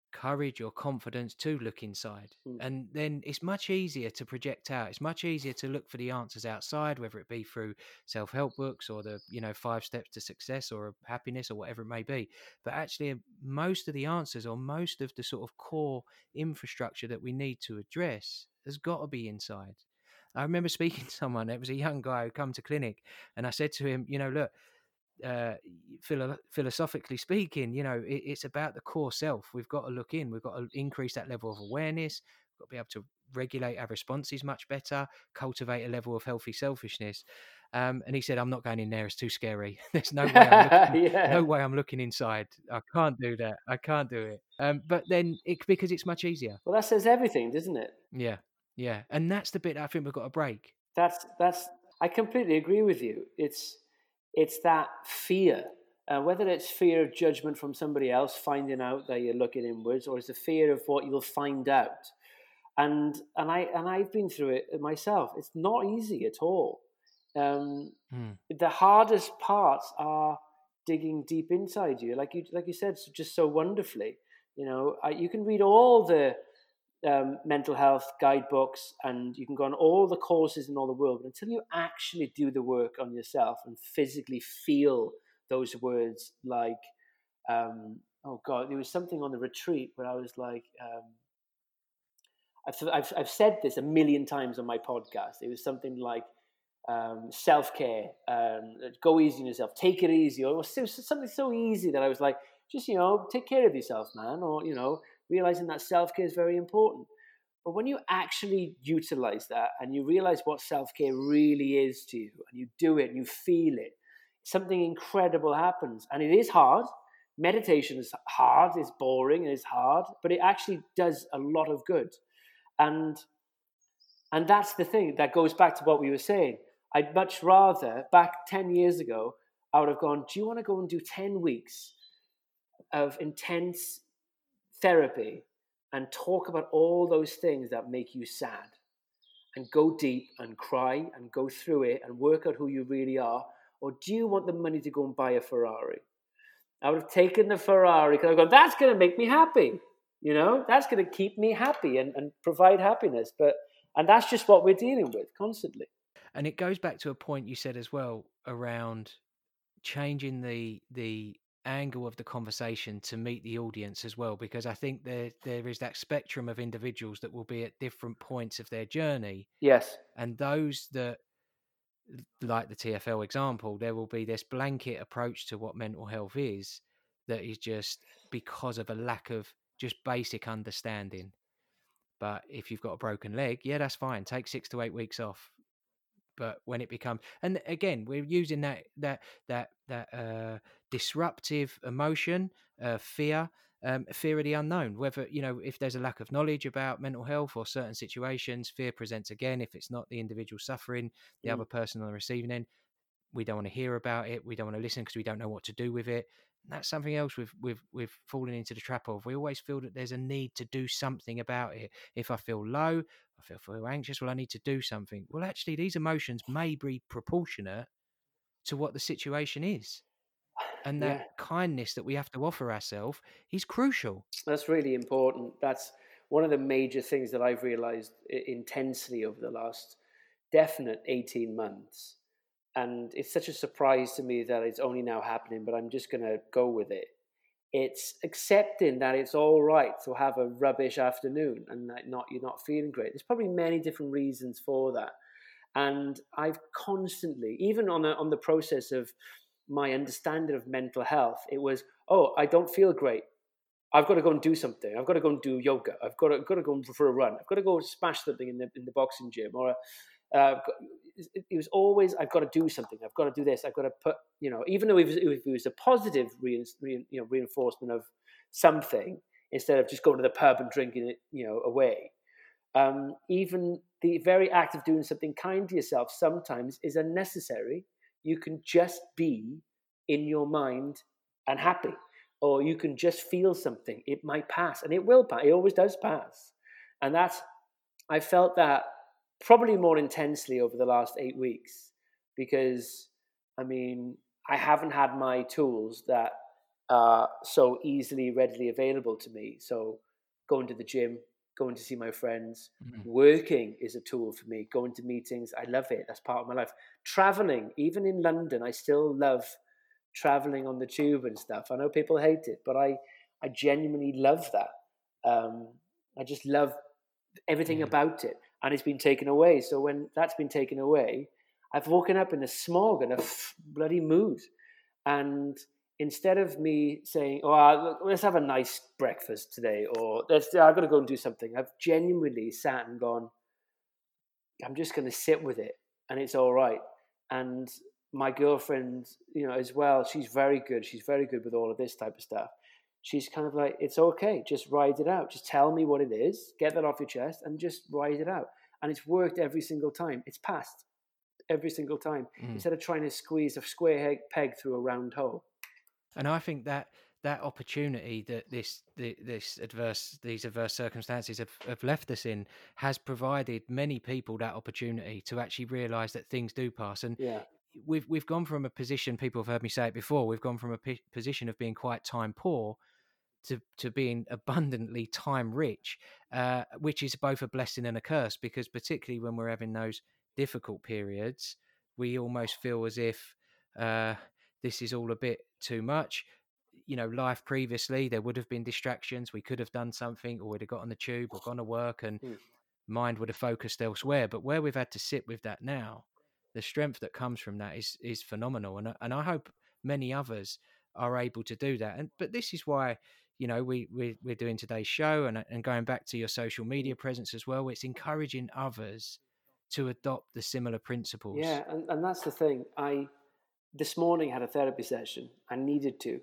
courage or confidence to look inside. And then it's much easier to project out. It's much easier to look for the answers outside, whether it be through self-help books or the 5 steps to success or happiness or whatever it may be. But actually most of the answers or most of the sort of core infrastructure that we need to address has got to be inside. I remember speaking to someone, it was a young guy who come to clinic, and I said to him, look, philosophically speaking, it's about the core self. We've got to look in. We've got to increase that level of awareness. We've got to be able to regulate our responses much better, cultivate a level of healthy selfishness. And he said, "I'm not going in there. It's too scary. There's no way I'm looking, no way I'm looking inside. I can't do that. I can't do it." But then because it's much easier. Well, that says everything, doesn't it? Yeah. And that's the bit I think we've got to break. That's. I completely agree with you. It's that fear, whether it's fear of judgment from somebody else, finding out that you're looking inwards, or it's a fear of what you'll find out. And I've been through it myself. It's not easy at all. The hardest parts are digging deep inside you, like you said, just so wonderfully. You can read all the mental health guidebooks, and you can go on all the courses in all the world, but until you actually do the work on yourself and physically feel those words, like oh God, there was something on the retreat where I was like, I've said this a million times on my podcast. It was something like self-care, go easy on yourself, take it easy, or it was something so easy that I was like, just take care of yourself, man, or realizing that self-care is very important. But when you actually utilize that and you realize what self-care really is to you, and you do it and you feel it, something incredible happens. And it is hard. Meditation is hard, it's boring, and it's hard, but it actually does a lot of good. And that's the thing that goes back to what we were saying. I'd much rather, back 10 years ago, I would have gone, do you want to go and do 10 weeks of intense therapy and talk about all those things that make you sad, and go deep and cry and go through it and work out who you really are? Or do you want the money to go and buy a Ferrari? I would have taken the Ferrari because I've gone, that's going to make me happy. That's going to keep me happy and provide happiness. And that's just what we're dealing with constantly. And it goes back to a point you said as well around changing the angle of the conversation to meet the audience as well, because I think there is that spectrum of individuals that will be at different points of their journey. Yes. And those that, like the TFL example, there will be this blanket approach to what mental health is that is just because of a lack of just basic understanding. But if you've got a broken leg, yeah, that's fine. Take 6 to 8 weeks off. But when it becomes, and again, we're using that disruptive emotion, fear of the unknown. Whether if there's a lack of knowledge about mental health or certain situations, fear presents again. If it's not the individual suffering, the other person on the receiving end, we don't want to hear about it. We don't want to listen because we don't know what to do with it. And that's something else we've fallen into the trap of. We always feel that there's a need to do something about it. If I feel low, I feel anxious, well, I need to do something. Well, actually, these emotions may be proportionate to what the situation is. And that kindness that we have to offer ourselves is crucial. That's really important. That's one of the major things that I've realized intensely over the last definite 18 months. And it's such a surprise to me that it's only now happening, but I'm just going to go with it. It's accepting that it's all right to have a rubbish afternoon and that you're not feeling great. There's probably many different reasons for that. And I've constantly, even on the process of my understanding of mental health, it was, I don't feel great. I've got to go and do something. I've got to go and do yoga. I've got to go for a run. I've got to go smash something in the boxing gym. Or it was always, I've got to do something. I've got to do this. I've got to put, even though if it was a positive reinforcement of something, instead of just going to the pub and drinking it, away. Even the very act of doing something kind to yourself sometimes is unnecessary. You can just be in your mind and happy, or you can just feel something. It might pass, and it will pass. It always does pass. And I felt that probably more intensely over the last 8 weeks, because I haven't had my tools that are so easily, readily available to me. So going to the gym, going to see my friends, working is a tool for me. Going to meetings, I love it. That's part of my life. Traveling, even in London, I still love traveling on the tube and stuff. I know people hate it, but I genuinely love that. I just love everything about it, and it's been taken away. So when that's been taken away, I've woken up in a smog and a bloody mood. And instead of me saying, "Oh, let's have a nice breakfast today," or I've got to go and do something, I've genuinely sat and gone, I'm just going to sit with it, and it's all right. And my girlfriend, as well, she's very good. She's very good with all of this type of stuff. She's kind of like, it's okay, just ride it out. Just tell me what it is, get that off your chest, and just ride it out. And it's worked every single time. It's passed every single time, instead of trying to squeeze a square peg through a round hole. And I think that opportunity that these adverse circumstances have left us in has provided many people that opportunity to actually realise that things do pass. And we've gone from a position, people have heard me say it before, we've gone from a position of being quite time poor to being abundantly time rich, which is both a blessing and a curse, because particularly when we're having those difficult periods, we almost feel as if this is all a bit too much. Life previously, there would have been distractions. We could have done something, or we'd have got on the tube or gone to work, and mind would have focused elsewhere. But where we've had to sit with that now, the strength that comes from that is phenomenal. And I hope many others are able to do that. But this is why, we're doing today's show, and going back to your social media presence as well. It's encouraging others to adopt the similar principles. Yeah, and that's the thing. This morning had a therapy session. I needed to.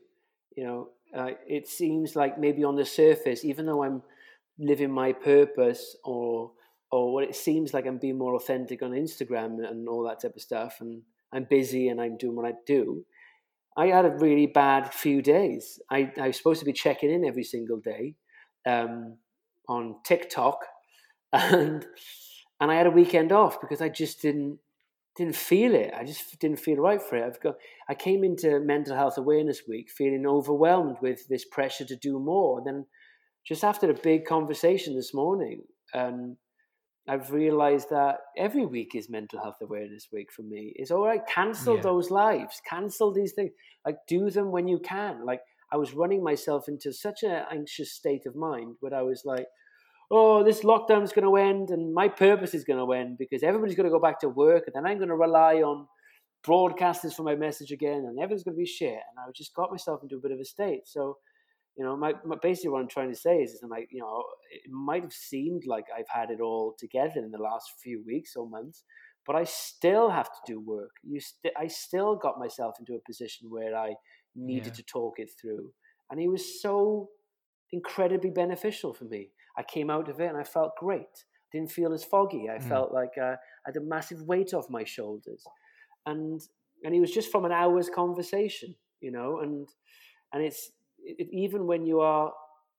It seems like maybe on the surface, even though I'm living my purpose, or what it seems like I'm being more authentic on Instagram and all that type of stuff, and I'm busy and I'm doing what I do, I had a really bad few days. I was supposed to be checking in every single day on TikTok, and I had a weekend off because I just didn't feel it. I just didn't feel right for it. I came into Mental Health Awareness Week feeling overwhelmed with this pressure to do more. And then just after a big conversation this morning, I've realized that every week is Mental Health Awareness Week for me. It's all right. Cancel those lives. Cancel these things. Like, do them when you can. Like, I was running myself into such an anxious state of mind where I was like, oh, this lockdown's going to end and my purpose is going to end because everybody's going to go back to work, and then I'm going to rely on broadcasters for my message again, and everything's going to be shit. And I just got myself into a bit of a state. So, my basically what I'm trying to say is I'm like, it might have seemed like I've had it all together in the last few weeks or months, but I still have to do work. I still got myself into a position where I needed to talk it through. And it was so incredibly beneficial for me. I came out of it and I felt great. Didn't feel as foggy. I felt like I had a massive weight off my shoulders. And it was just from an hour's conversation, and even when you're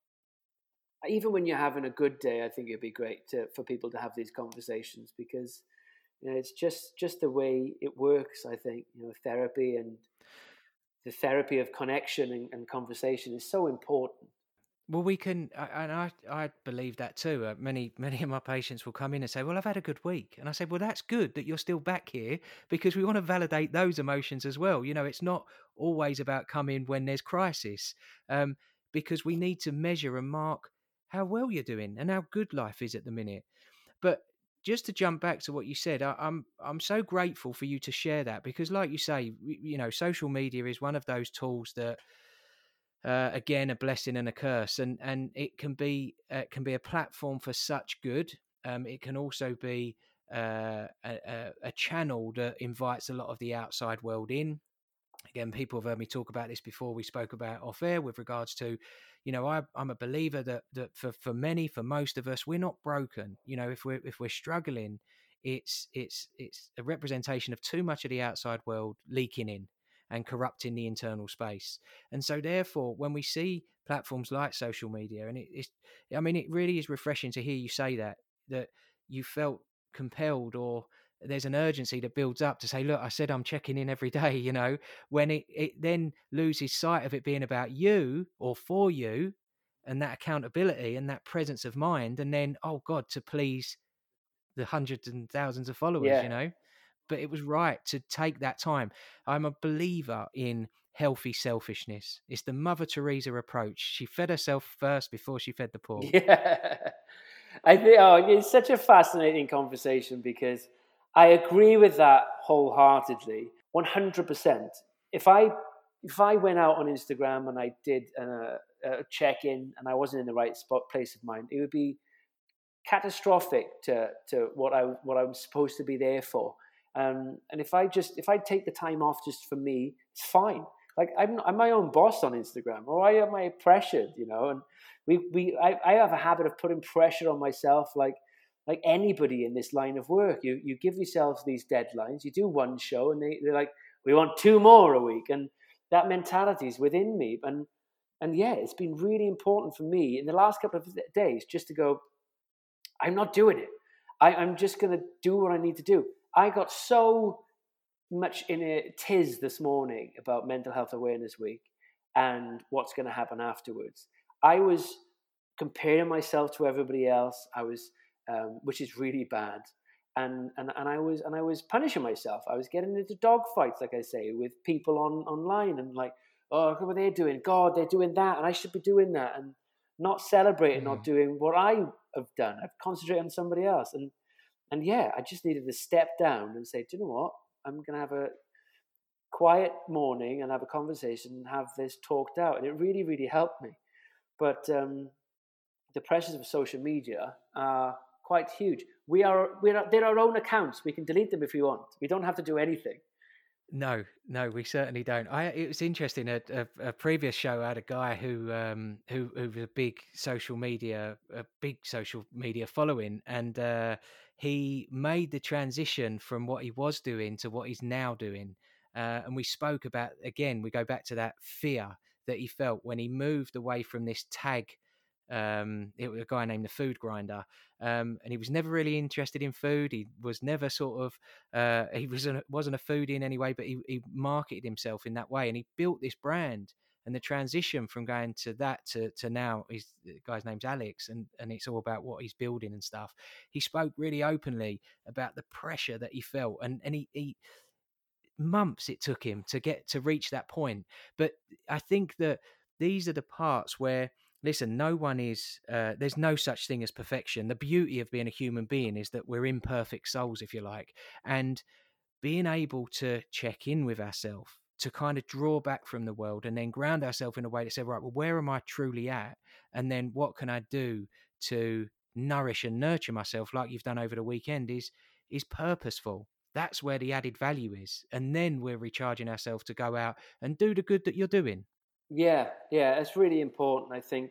having a good day, I think it'd be great for people to have these conversations, because it's just the way it works. I think therapy and the therapy of connection and conversation is so important. Well, we can, and I believe that too. Many of my patients will come in and say, well, I've had a good week. And I say, well, that's good that you're still back here, because we want to validate those emotions as well. It's not always about coming when there's crisis, because we need to measure and mark how well you're doing and how good life is at the minute. But just to jump back to what you said, I'm so grateful for you to share that, because like you say, social media is one of those tools that, again, a blessing and a curse, and it can be a platform for such good. It can also be a channel that invites a lot of the outside world in. Again, people have heard me talk about this before. We spoke about off air with regards to, I'm a believer that for most of us, we're not broken. If we're struggling, it's a representation of too much of the outside world leaking in and corrupting the internal space. And so therefore, when we see platforms like social media, and it really is refreshing to hear you say that you felt compelled or there's an urgency that builds up to say, look, I said I'm checking in every day, you know, when it then loses sight of it being about you or for you, and that accountability and that presence of mind, and then, oh God, to please the hundreds and thousands of followers, you know. But it was right to take that time. I'm a believer in healthy selfishness. It's the Mother Teresa approach. She fed herself first before she fed the poor. Yeah. I think it's such a fascinating conversation, because I agree with that wholeheartedly, 100%. If I went out on Instagram and I did a check-in and I wasn't in the right place of mind, it would be catastrophic to what I'm supposed to be there for. And if I take the time off just for me, it's fine. Like I'm my own boss on Instagram, or I am I pressured, you know. And I have a habit of putting pressure on myself, like anybody in this line of work. You give yourselves these deadlines. You do one show, and they're like, we want 2 more a week, and that mentality is within me. And yeah, it's been really important for me in the last couple of days just to go, I'm not doing it. I'm just going to do what I need to do. I got so much in a tiz this morning about Mental Health Awareness Week and what's going to happen afterwards. I was comparing myself to everybody else. I was, which is really bad, and I was punishing myself. I was getting into dog fights, like I say, with people online, and like, oh, look what they're doing. God, they're doing that, and I should be doing that, and not celebrating, not doing what I have done. I've concentrated on somebody else, and yeah, I just needed to step down and say, do you know what? I'm going to have a quiet morning and have a conversation and have this talked out. And it really, really helped me. But the pressures of social media are quite huge. They're our own accounts. We can delete them if we want. We don't have to do anything. No, we certainly don't. It was interesting. A previous show I had a guy who was a big social media following, and he made the transition from what he was doing to what he's now doing. And we spoke about, again, we go back to that fear that he felt when he moved away from this tag. It was a guy named the Food Grinder, and he was never really interested in food. He was never sort of he wasn't a foodie in any way, but he marketed himself in that way, and he built this brand. And the transition from going to that to now, the guy's name's Alex, and it's all about what he's building and stuff. He spoke really openly about the pressure that he felt, and he months it took him to reach that point. But I think that these are the parts where, listen, no one is, there's no such thing as perfection. The beauty of being a human being is that we're imperfect souls, if you like. And being able to check in with ourselves, to kind of draw back from the world and then ground ourselves in a way to say, right, well, where am I truly at? And then what can I do to nourish and nurture myself like you've done over the weekend is purposeful. That's where the added value is. And then we're recharging ourselves to go out and do the good that you're doing. Yeah, it's really important, I think.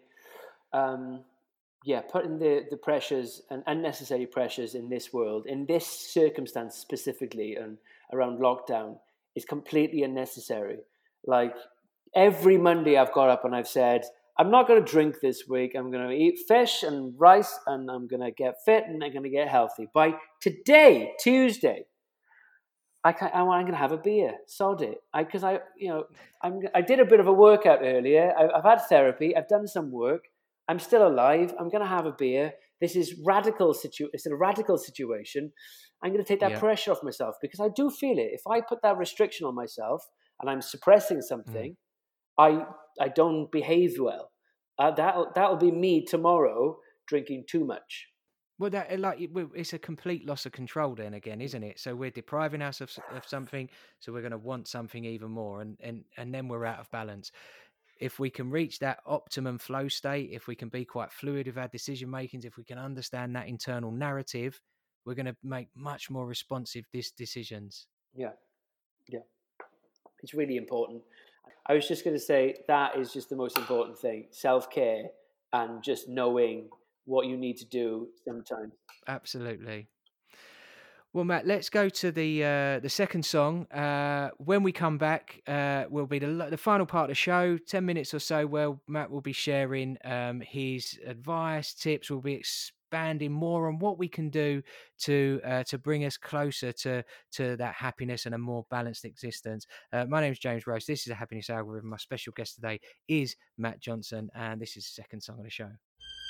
Putting the pressures and unnecessary pressures in this world, in this circumstance specifically, and around lockdown, is completely unnecessary. Like, every Monday I've got up and I've said, I'm not going to drink this week. I'm going to eat fish and rice, and I'm going to get fit, and I'm going to get healthy. By today, Tuesday, I'm going to have a beer. Sod it. I did a bit of a workout earlier. I've had therapy. I've done some work. I'm still alive. I'm going to have a beer. This is it's a radical situation. I'm going to take that pressure off myself, because I do feel it. If I put that restriction on myself and I'm suppressing something, I don't behave well. That'll be me tomorrow drinking too much. Well, it's a complete loss of control then again, isn't it? So we're depriving ourselves of something, so we're going to want something even more, and then we're out of balance. If we can reach that optimum flow state, if we can be quite fluid with our decision makings, if we can understand that internal narrative, we're going to make much more responsive decisions. Yeah. It's really important. I was just going to say that is just the most important thing: self-care and just knowing what you need to do sometimes. Absolutely. Well, Matt, let's go to the second song. When we come back, will be the final part of the show, 10 minutes or so, where Matt will be sharing his advice, tips. We'll be expanding more on what we can do to bring us closer to that happiness and a more balanced existence. My name is James Rose. This is a Happiness Algorithm. My special guest today is Matt Johnson, and this is the second song of the show.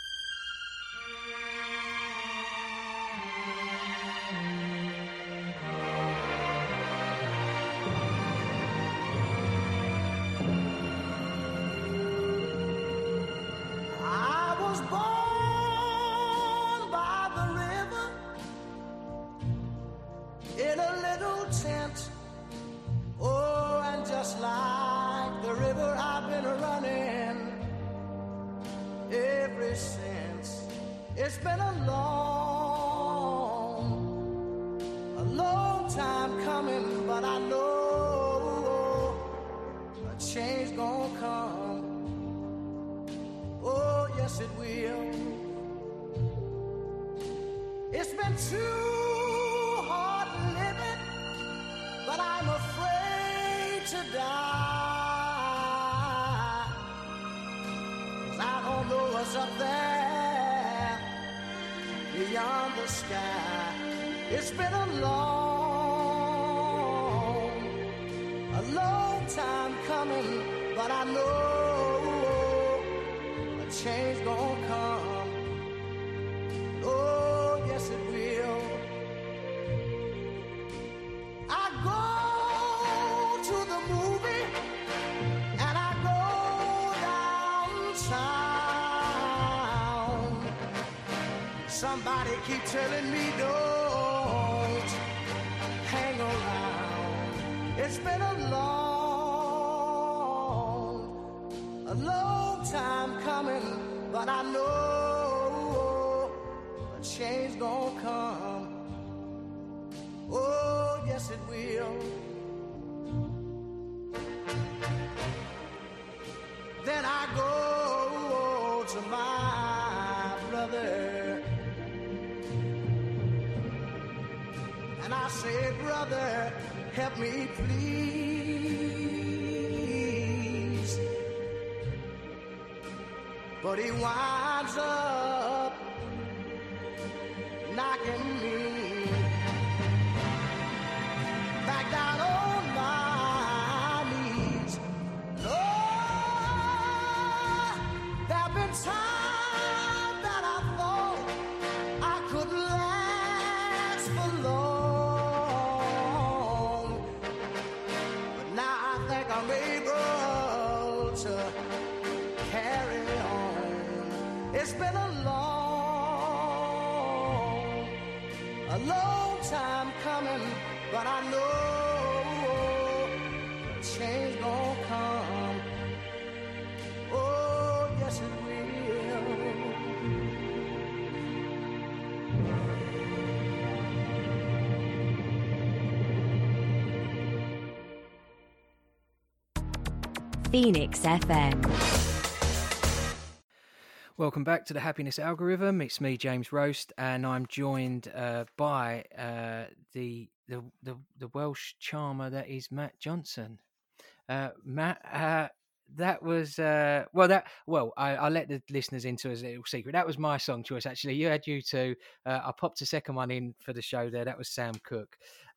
It's been a long time coming, but I know a change gonna come. Oh, yes it will. It's been too hard living, but I'm afraid to die. 'Cause I don't know what's up there beyond the sky. It's been a long time coming, but I know a change gonna come. Oh, yes it will. I go to the movie and I go downtown. Somebody keep telling me don't hang around. It's been a long time coming, but I know a change gonna come. Oh, yes it will. Then I go to my brother and I say, brother, help me please. But he winds up knocking me back down on my knees. Lord, there have been times that I thought I could last for long, but now I think I'm able to carry on. It's been a long time coming, but I know change gonna come. Oh, yes it will. Phoenix FM. Welcome back to the Happiness Algorithm. It's me, James Roast, and I'm joined by the Welsh charmer that is Matt Johnson. Matt, that was I'll let the listeners into a little secret. That was my song choice, actually. You had U2. I popped a second one in for the show there. That was Sam Cooke.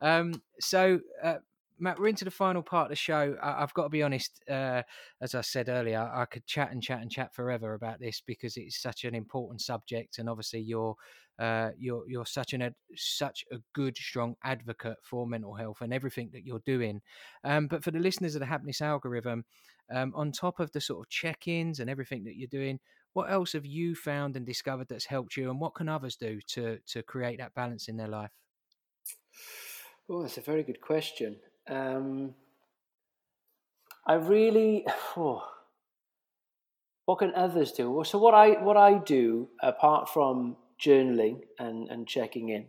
Matt, we're into the final part of the show. I've got to be honest, as I said earlier, I could chat and chat forever about this because it's such an important subject, and obviously you're such a good, strong advocate for mental health and everything that you're doing. But for the listeners of the Happiness Algorithm, on top of the sort of check-ins and everything that you're doing, what else have you found and discovered that's helped you, and what can others do to create that balance in their life? Oh, that's a very good question. What can others do? So what I do, apart from journaling and checking in,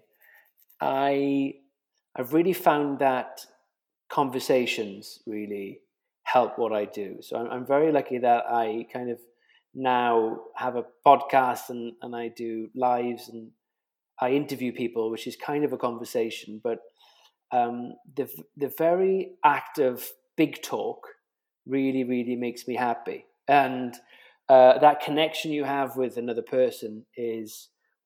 I've really found that conversations really help what I do. So I'm very lucky that I kind of now have a podcast and I do lives and I interview people, which is kind of a conversation, but the very act of big talk really, really makes me happy. And that connection you have with another person is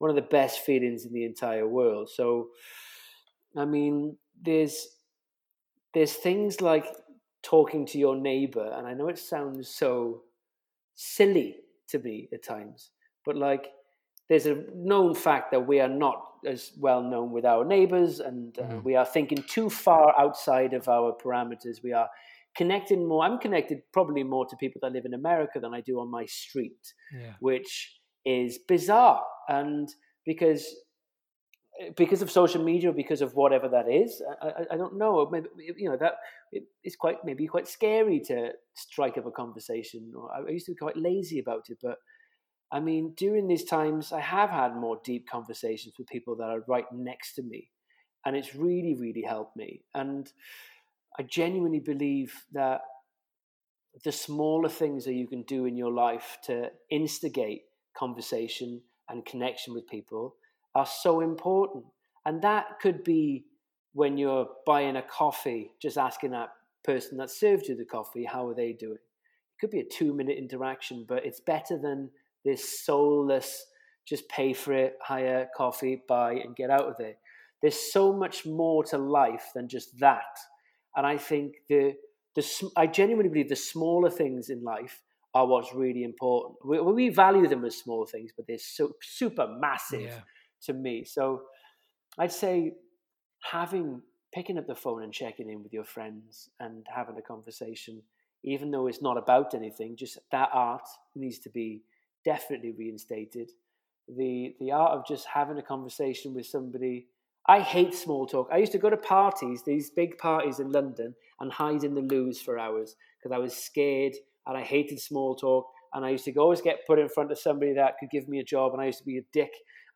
one of the best feelings in the entire world. So, I mean, there's things like talking to your neighbor, and I know it sounds so silly to me at times, but like there's a known fact that we are not as well known with our neighbors, and we are thinking too far outside of our parameters. We are connecting more. I'm connected probably more to people that live in America than I do on my street, which is bizarre. And because of social media, or because of whatever that is, I don't know. Maybe, that it's maybe quite scary to strike up a conversation. Or I used to be quite lazy about it, but I mean, during these times, I have had more deep conversations with people that are right next to me, and it's really, really helped me. And I genuinely believe that the smaller things that you can do in your life to instigate conversation and connection with people are so important. And that could be when you're buying a coffee, just asking that person that served you the coffee, how are they doing? It could be a 2-minute interaction, but it's better than this soulless, just pay for it, hire coffee, buy, and get out of there. There's so much more to life than just that. And I think I genuinely believe the smaller things in life are what's really important. We value them as small things, but they're so super massive to me. So I'd say picking up the phone and checking in with your friends and having a conversation, even though it's not about anything, just that art needs to be definitely reinstated. The art of just having a conversation with somebody. I hate small talk. I used to go to parties, these big parties in London, and hide in the loos for hours because I was scared and I hated small talk. And I used to always get put in front of somebody that could give me a job, and I used to be a dick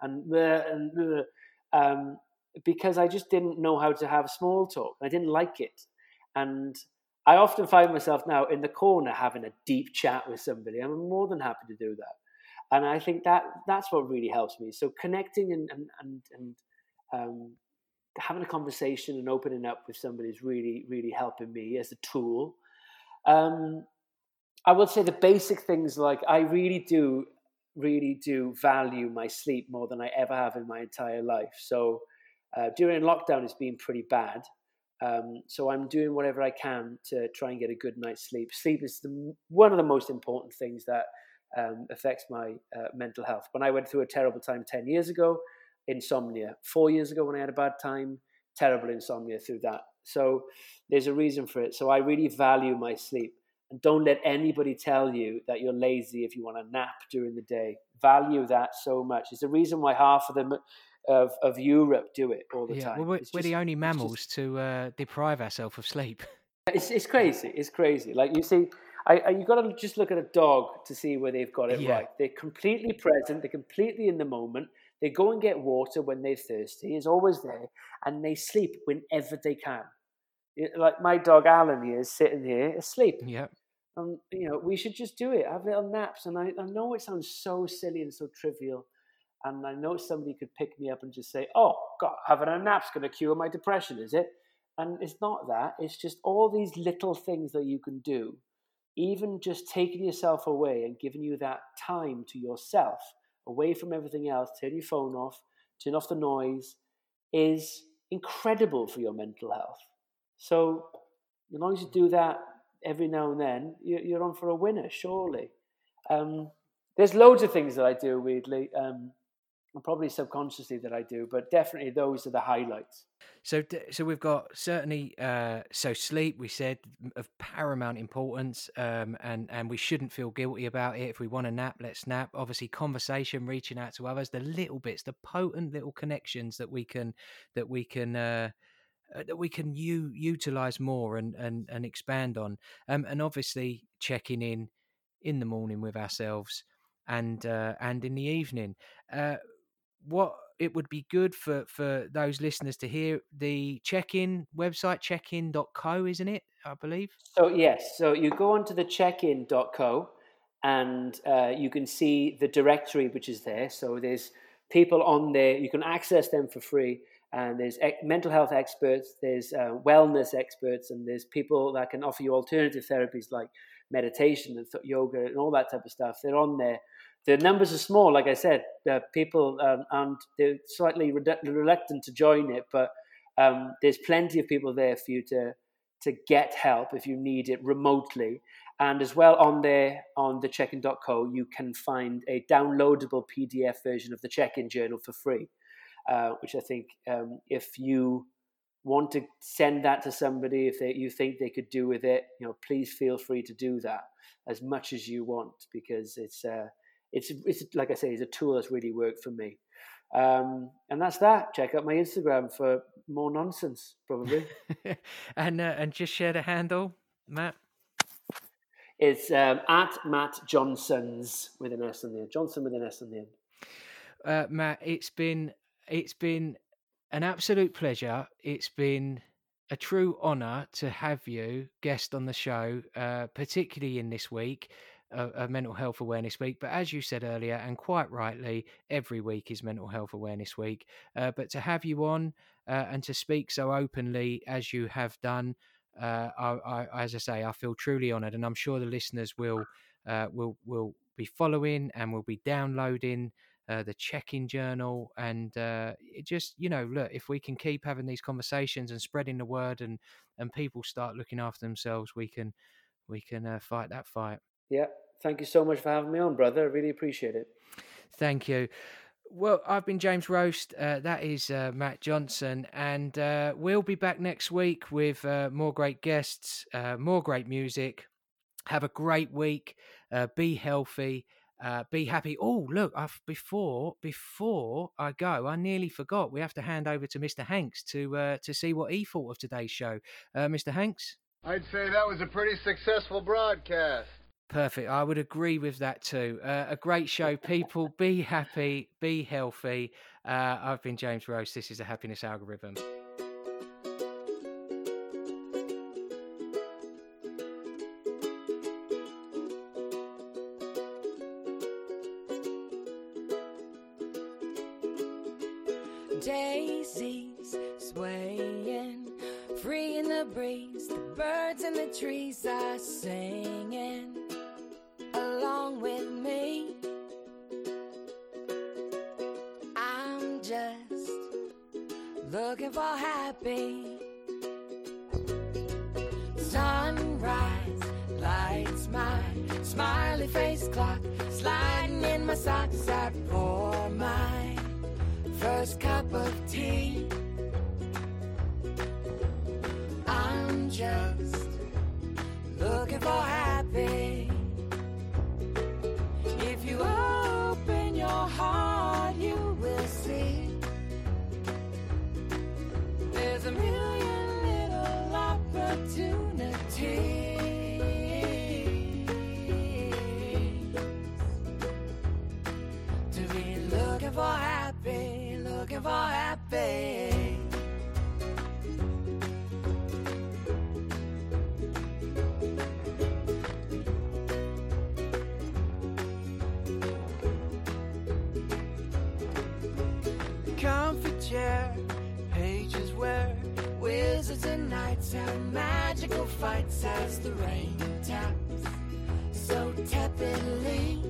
because I just didn't know how to have small talk. I didn't like it. And I often find myself now in the corner having a deep chat with somebody. I'm more than happy to do that. And I think that's what really helps me. So connecting and having a conversation and opening up with somebody is really, really helping me as a tool. I would say the basic things, like I really do value my sleep more than I ever have in my entire life. So during lockdown, it's been pretty bad. So I'm doing whatever I can to try and get a good night's sleep. Sleep is one of the most important things that affects my mental health. When I went through a terrible time 10 years ago, insomnia. 4 years ago when I had a bad time, terrible insomnia through that. So there's a reason for it. So I really value my sleep. And don't let anybody tell you that you're lazy if you want to nap during the day. Value that so much. It's the reason why half of them of Europe do it all the time. Well, we're the only mammals to deprive ourselves of sleep. It's crazy. It's crazy. Like you see, you got to just look at a dog to see where they've got it right. They're completely present. They're completely in the moment. They go and get water when they're thirsty. It's always there. And they sleep whenever they can. Like my dog Alan here is sitting here asleep. Yeah. And, we should just do it. Have little naps. And I know it sounds so silly and so trivial. And I know somebody could pick me up and just say, oh, God, having a nap's going to cure my depression, is it? And it's not that. It's just all these little things that you can do. Even just taking yourself away and giving you that time to yourself, away from everything else, turn your phone off, turn off the noise, is incredible for your mental health. So as long as you do that every now and then, you're on for a winner, surely. There's loads of things that I do, weirdly, and probably subconsciously that I do, but definitely those are the highlights. So we've got certainly so sleep, we said, of paramount importance, and we shouldn't feel guilty about it. If we want to nap, let's nap. Obviously, conversation, reaching out to others, the little bits, the potent little connections that we can utilize more and expand on, and obviously checking in the morning with ourselves and in the evening. What it would be good for those listeners to hear, the check-in website, checkin.co, isn't it, I believe? So yes, so you go onto the checkin.co and you can see the directory which is there. So there's people on there, you can access them for free, and there's mental health experts, there's wellness experts, and there's people that can offer you alternative therapies like meditation and yoga and all that type of stuff. They're on there. the numbers are small, like I said. People and they're slightly reluctant to join it, but there's plenty of people there for you to get help if you need it remotely. And as well, on the check-in.co, you can find a downloadable PDF version of the check-in journal for free, which I think if you want to send that to somebody, if you think they could do with it, please feel free to do that as much as you want, because it's like I say, it's a tool that's really worked for me. And that's that. Check out my Instagram for more nonsense, probably. and just share the handle, Matt. It's at Matt Johnsons with an S on the end. Johnson with an S on the end. Matt, it's been an absolute pleasure. It's been a true honour to have you guest on the show, particularly in this week, Mental Health Awareness Week. But as you said earlier, and quite rightly, every week is Mental Health Awareness Week. But to have you on and to speak so openly as you have done, as I say, I feel truly honoured, and I'm sure the listeners will be following and will be downloading the check-in journal, and it just, look, if we can keep having these conversations and spreading the word, and people start looking after themselves, we can fight that fight. Yeah, thank you so much for having me on, brother. I really appreciate it. Thank you. Well, I've been James Roast. That is Matt Johnson, and we'll be back next week with more great guests, more great music. Have a great week. Be healthy. Be happy. Oh, look! Before I go, I nearly forgot. We have to hand over to Mr. Hanks to see what he thought of today's show. Mr. Hanks? I'd say that was a pretty successful broadcast. Perfect. I would agree with that too. A great show, people. Be happy. Be healthy. I've been James Roast. This is the Happiness Algorithm. Daisies swaying, free in the breeze. The birds in the trees are singing along with me. I'm just looking for happy. Sunrise lights my smiley face clock, sliding in my socks. I pour my first cup of tea. I'm just looking for happy. If you open your heart, you will see there's a million little opportunities to be looking for happy, looking for happy. Comfy chair, pages where wizards and knights have magical fights as the rain taps so tepidly.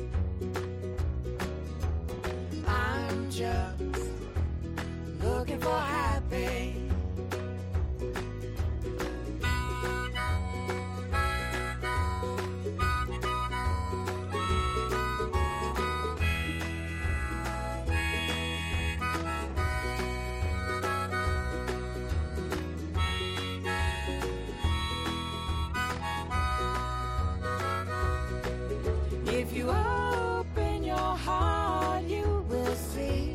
I'm just looking for happy. If you open your heart, you will see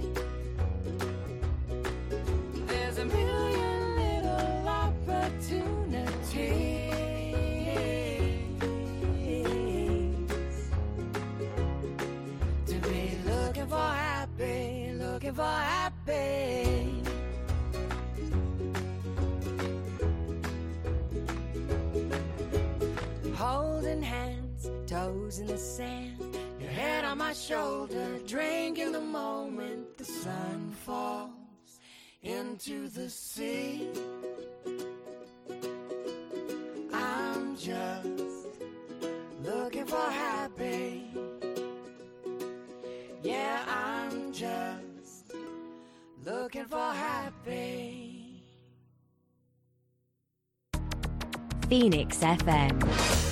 there's a million little opportunities to be looking for happy, looking for happy. Holding hands, toes in the sand, your head on my shoulder, drinking the moment the sun falls into the sea. I'm just looking for happy. Phoenix FM.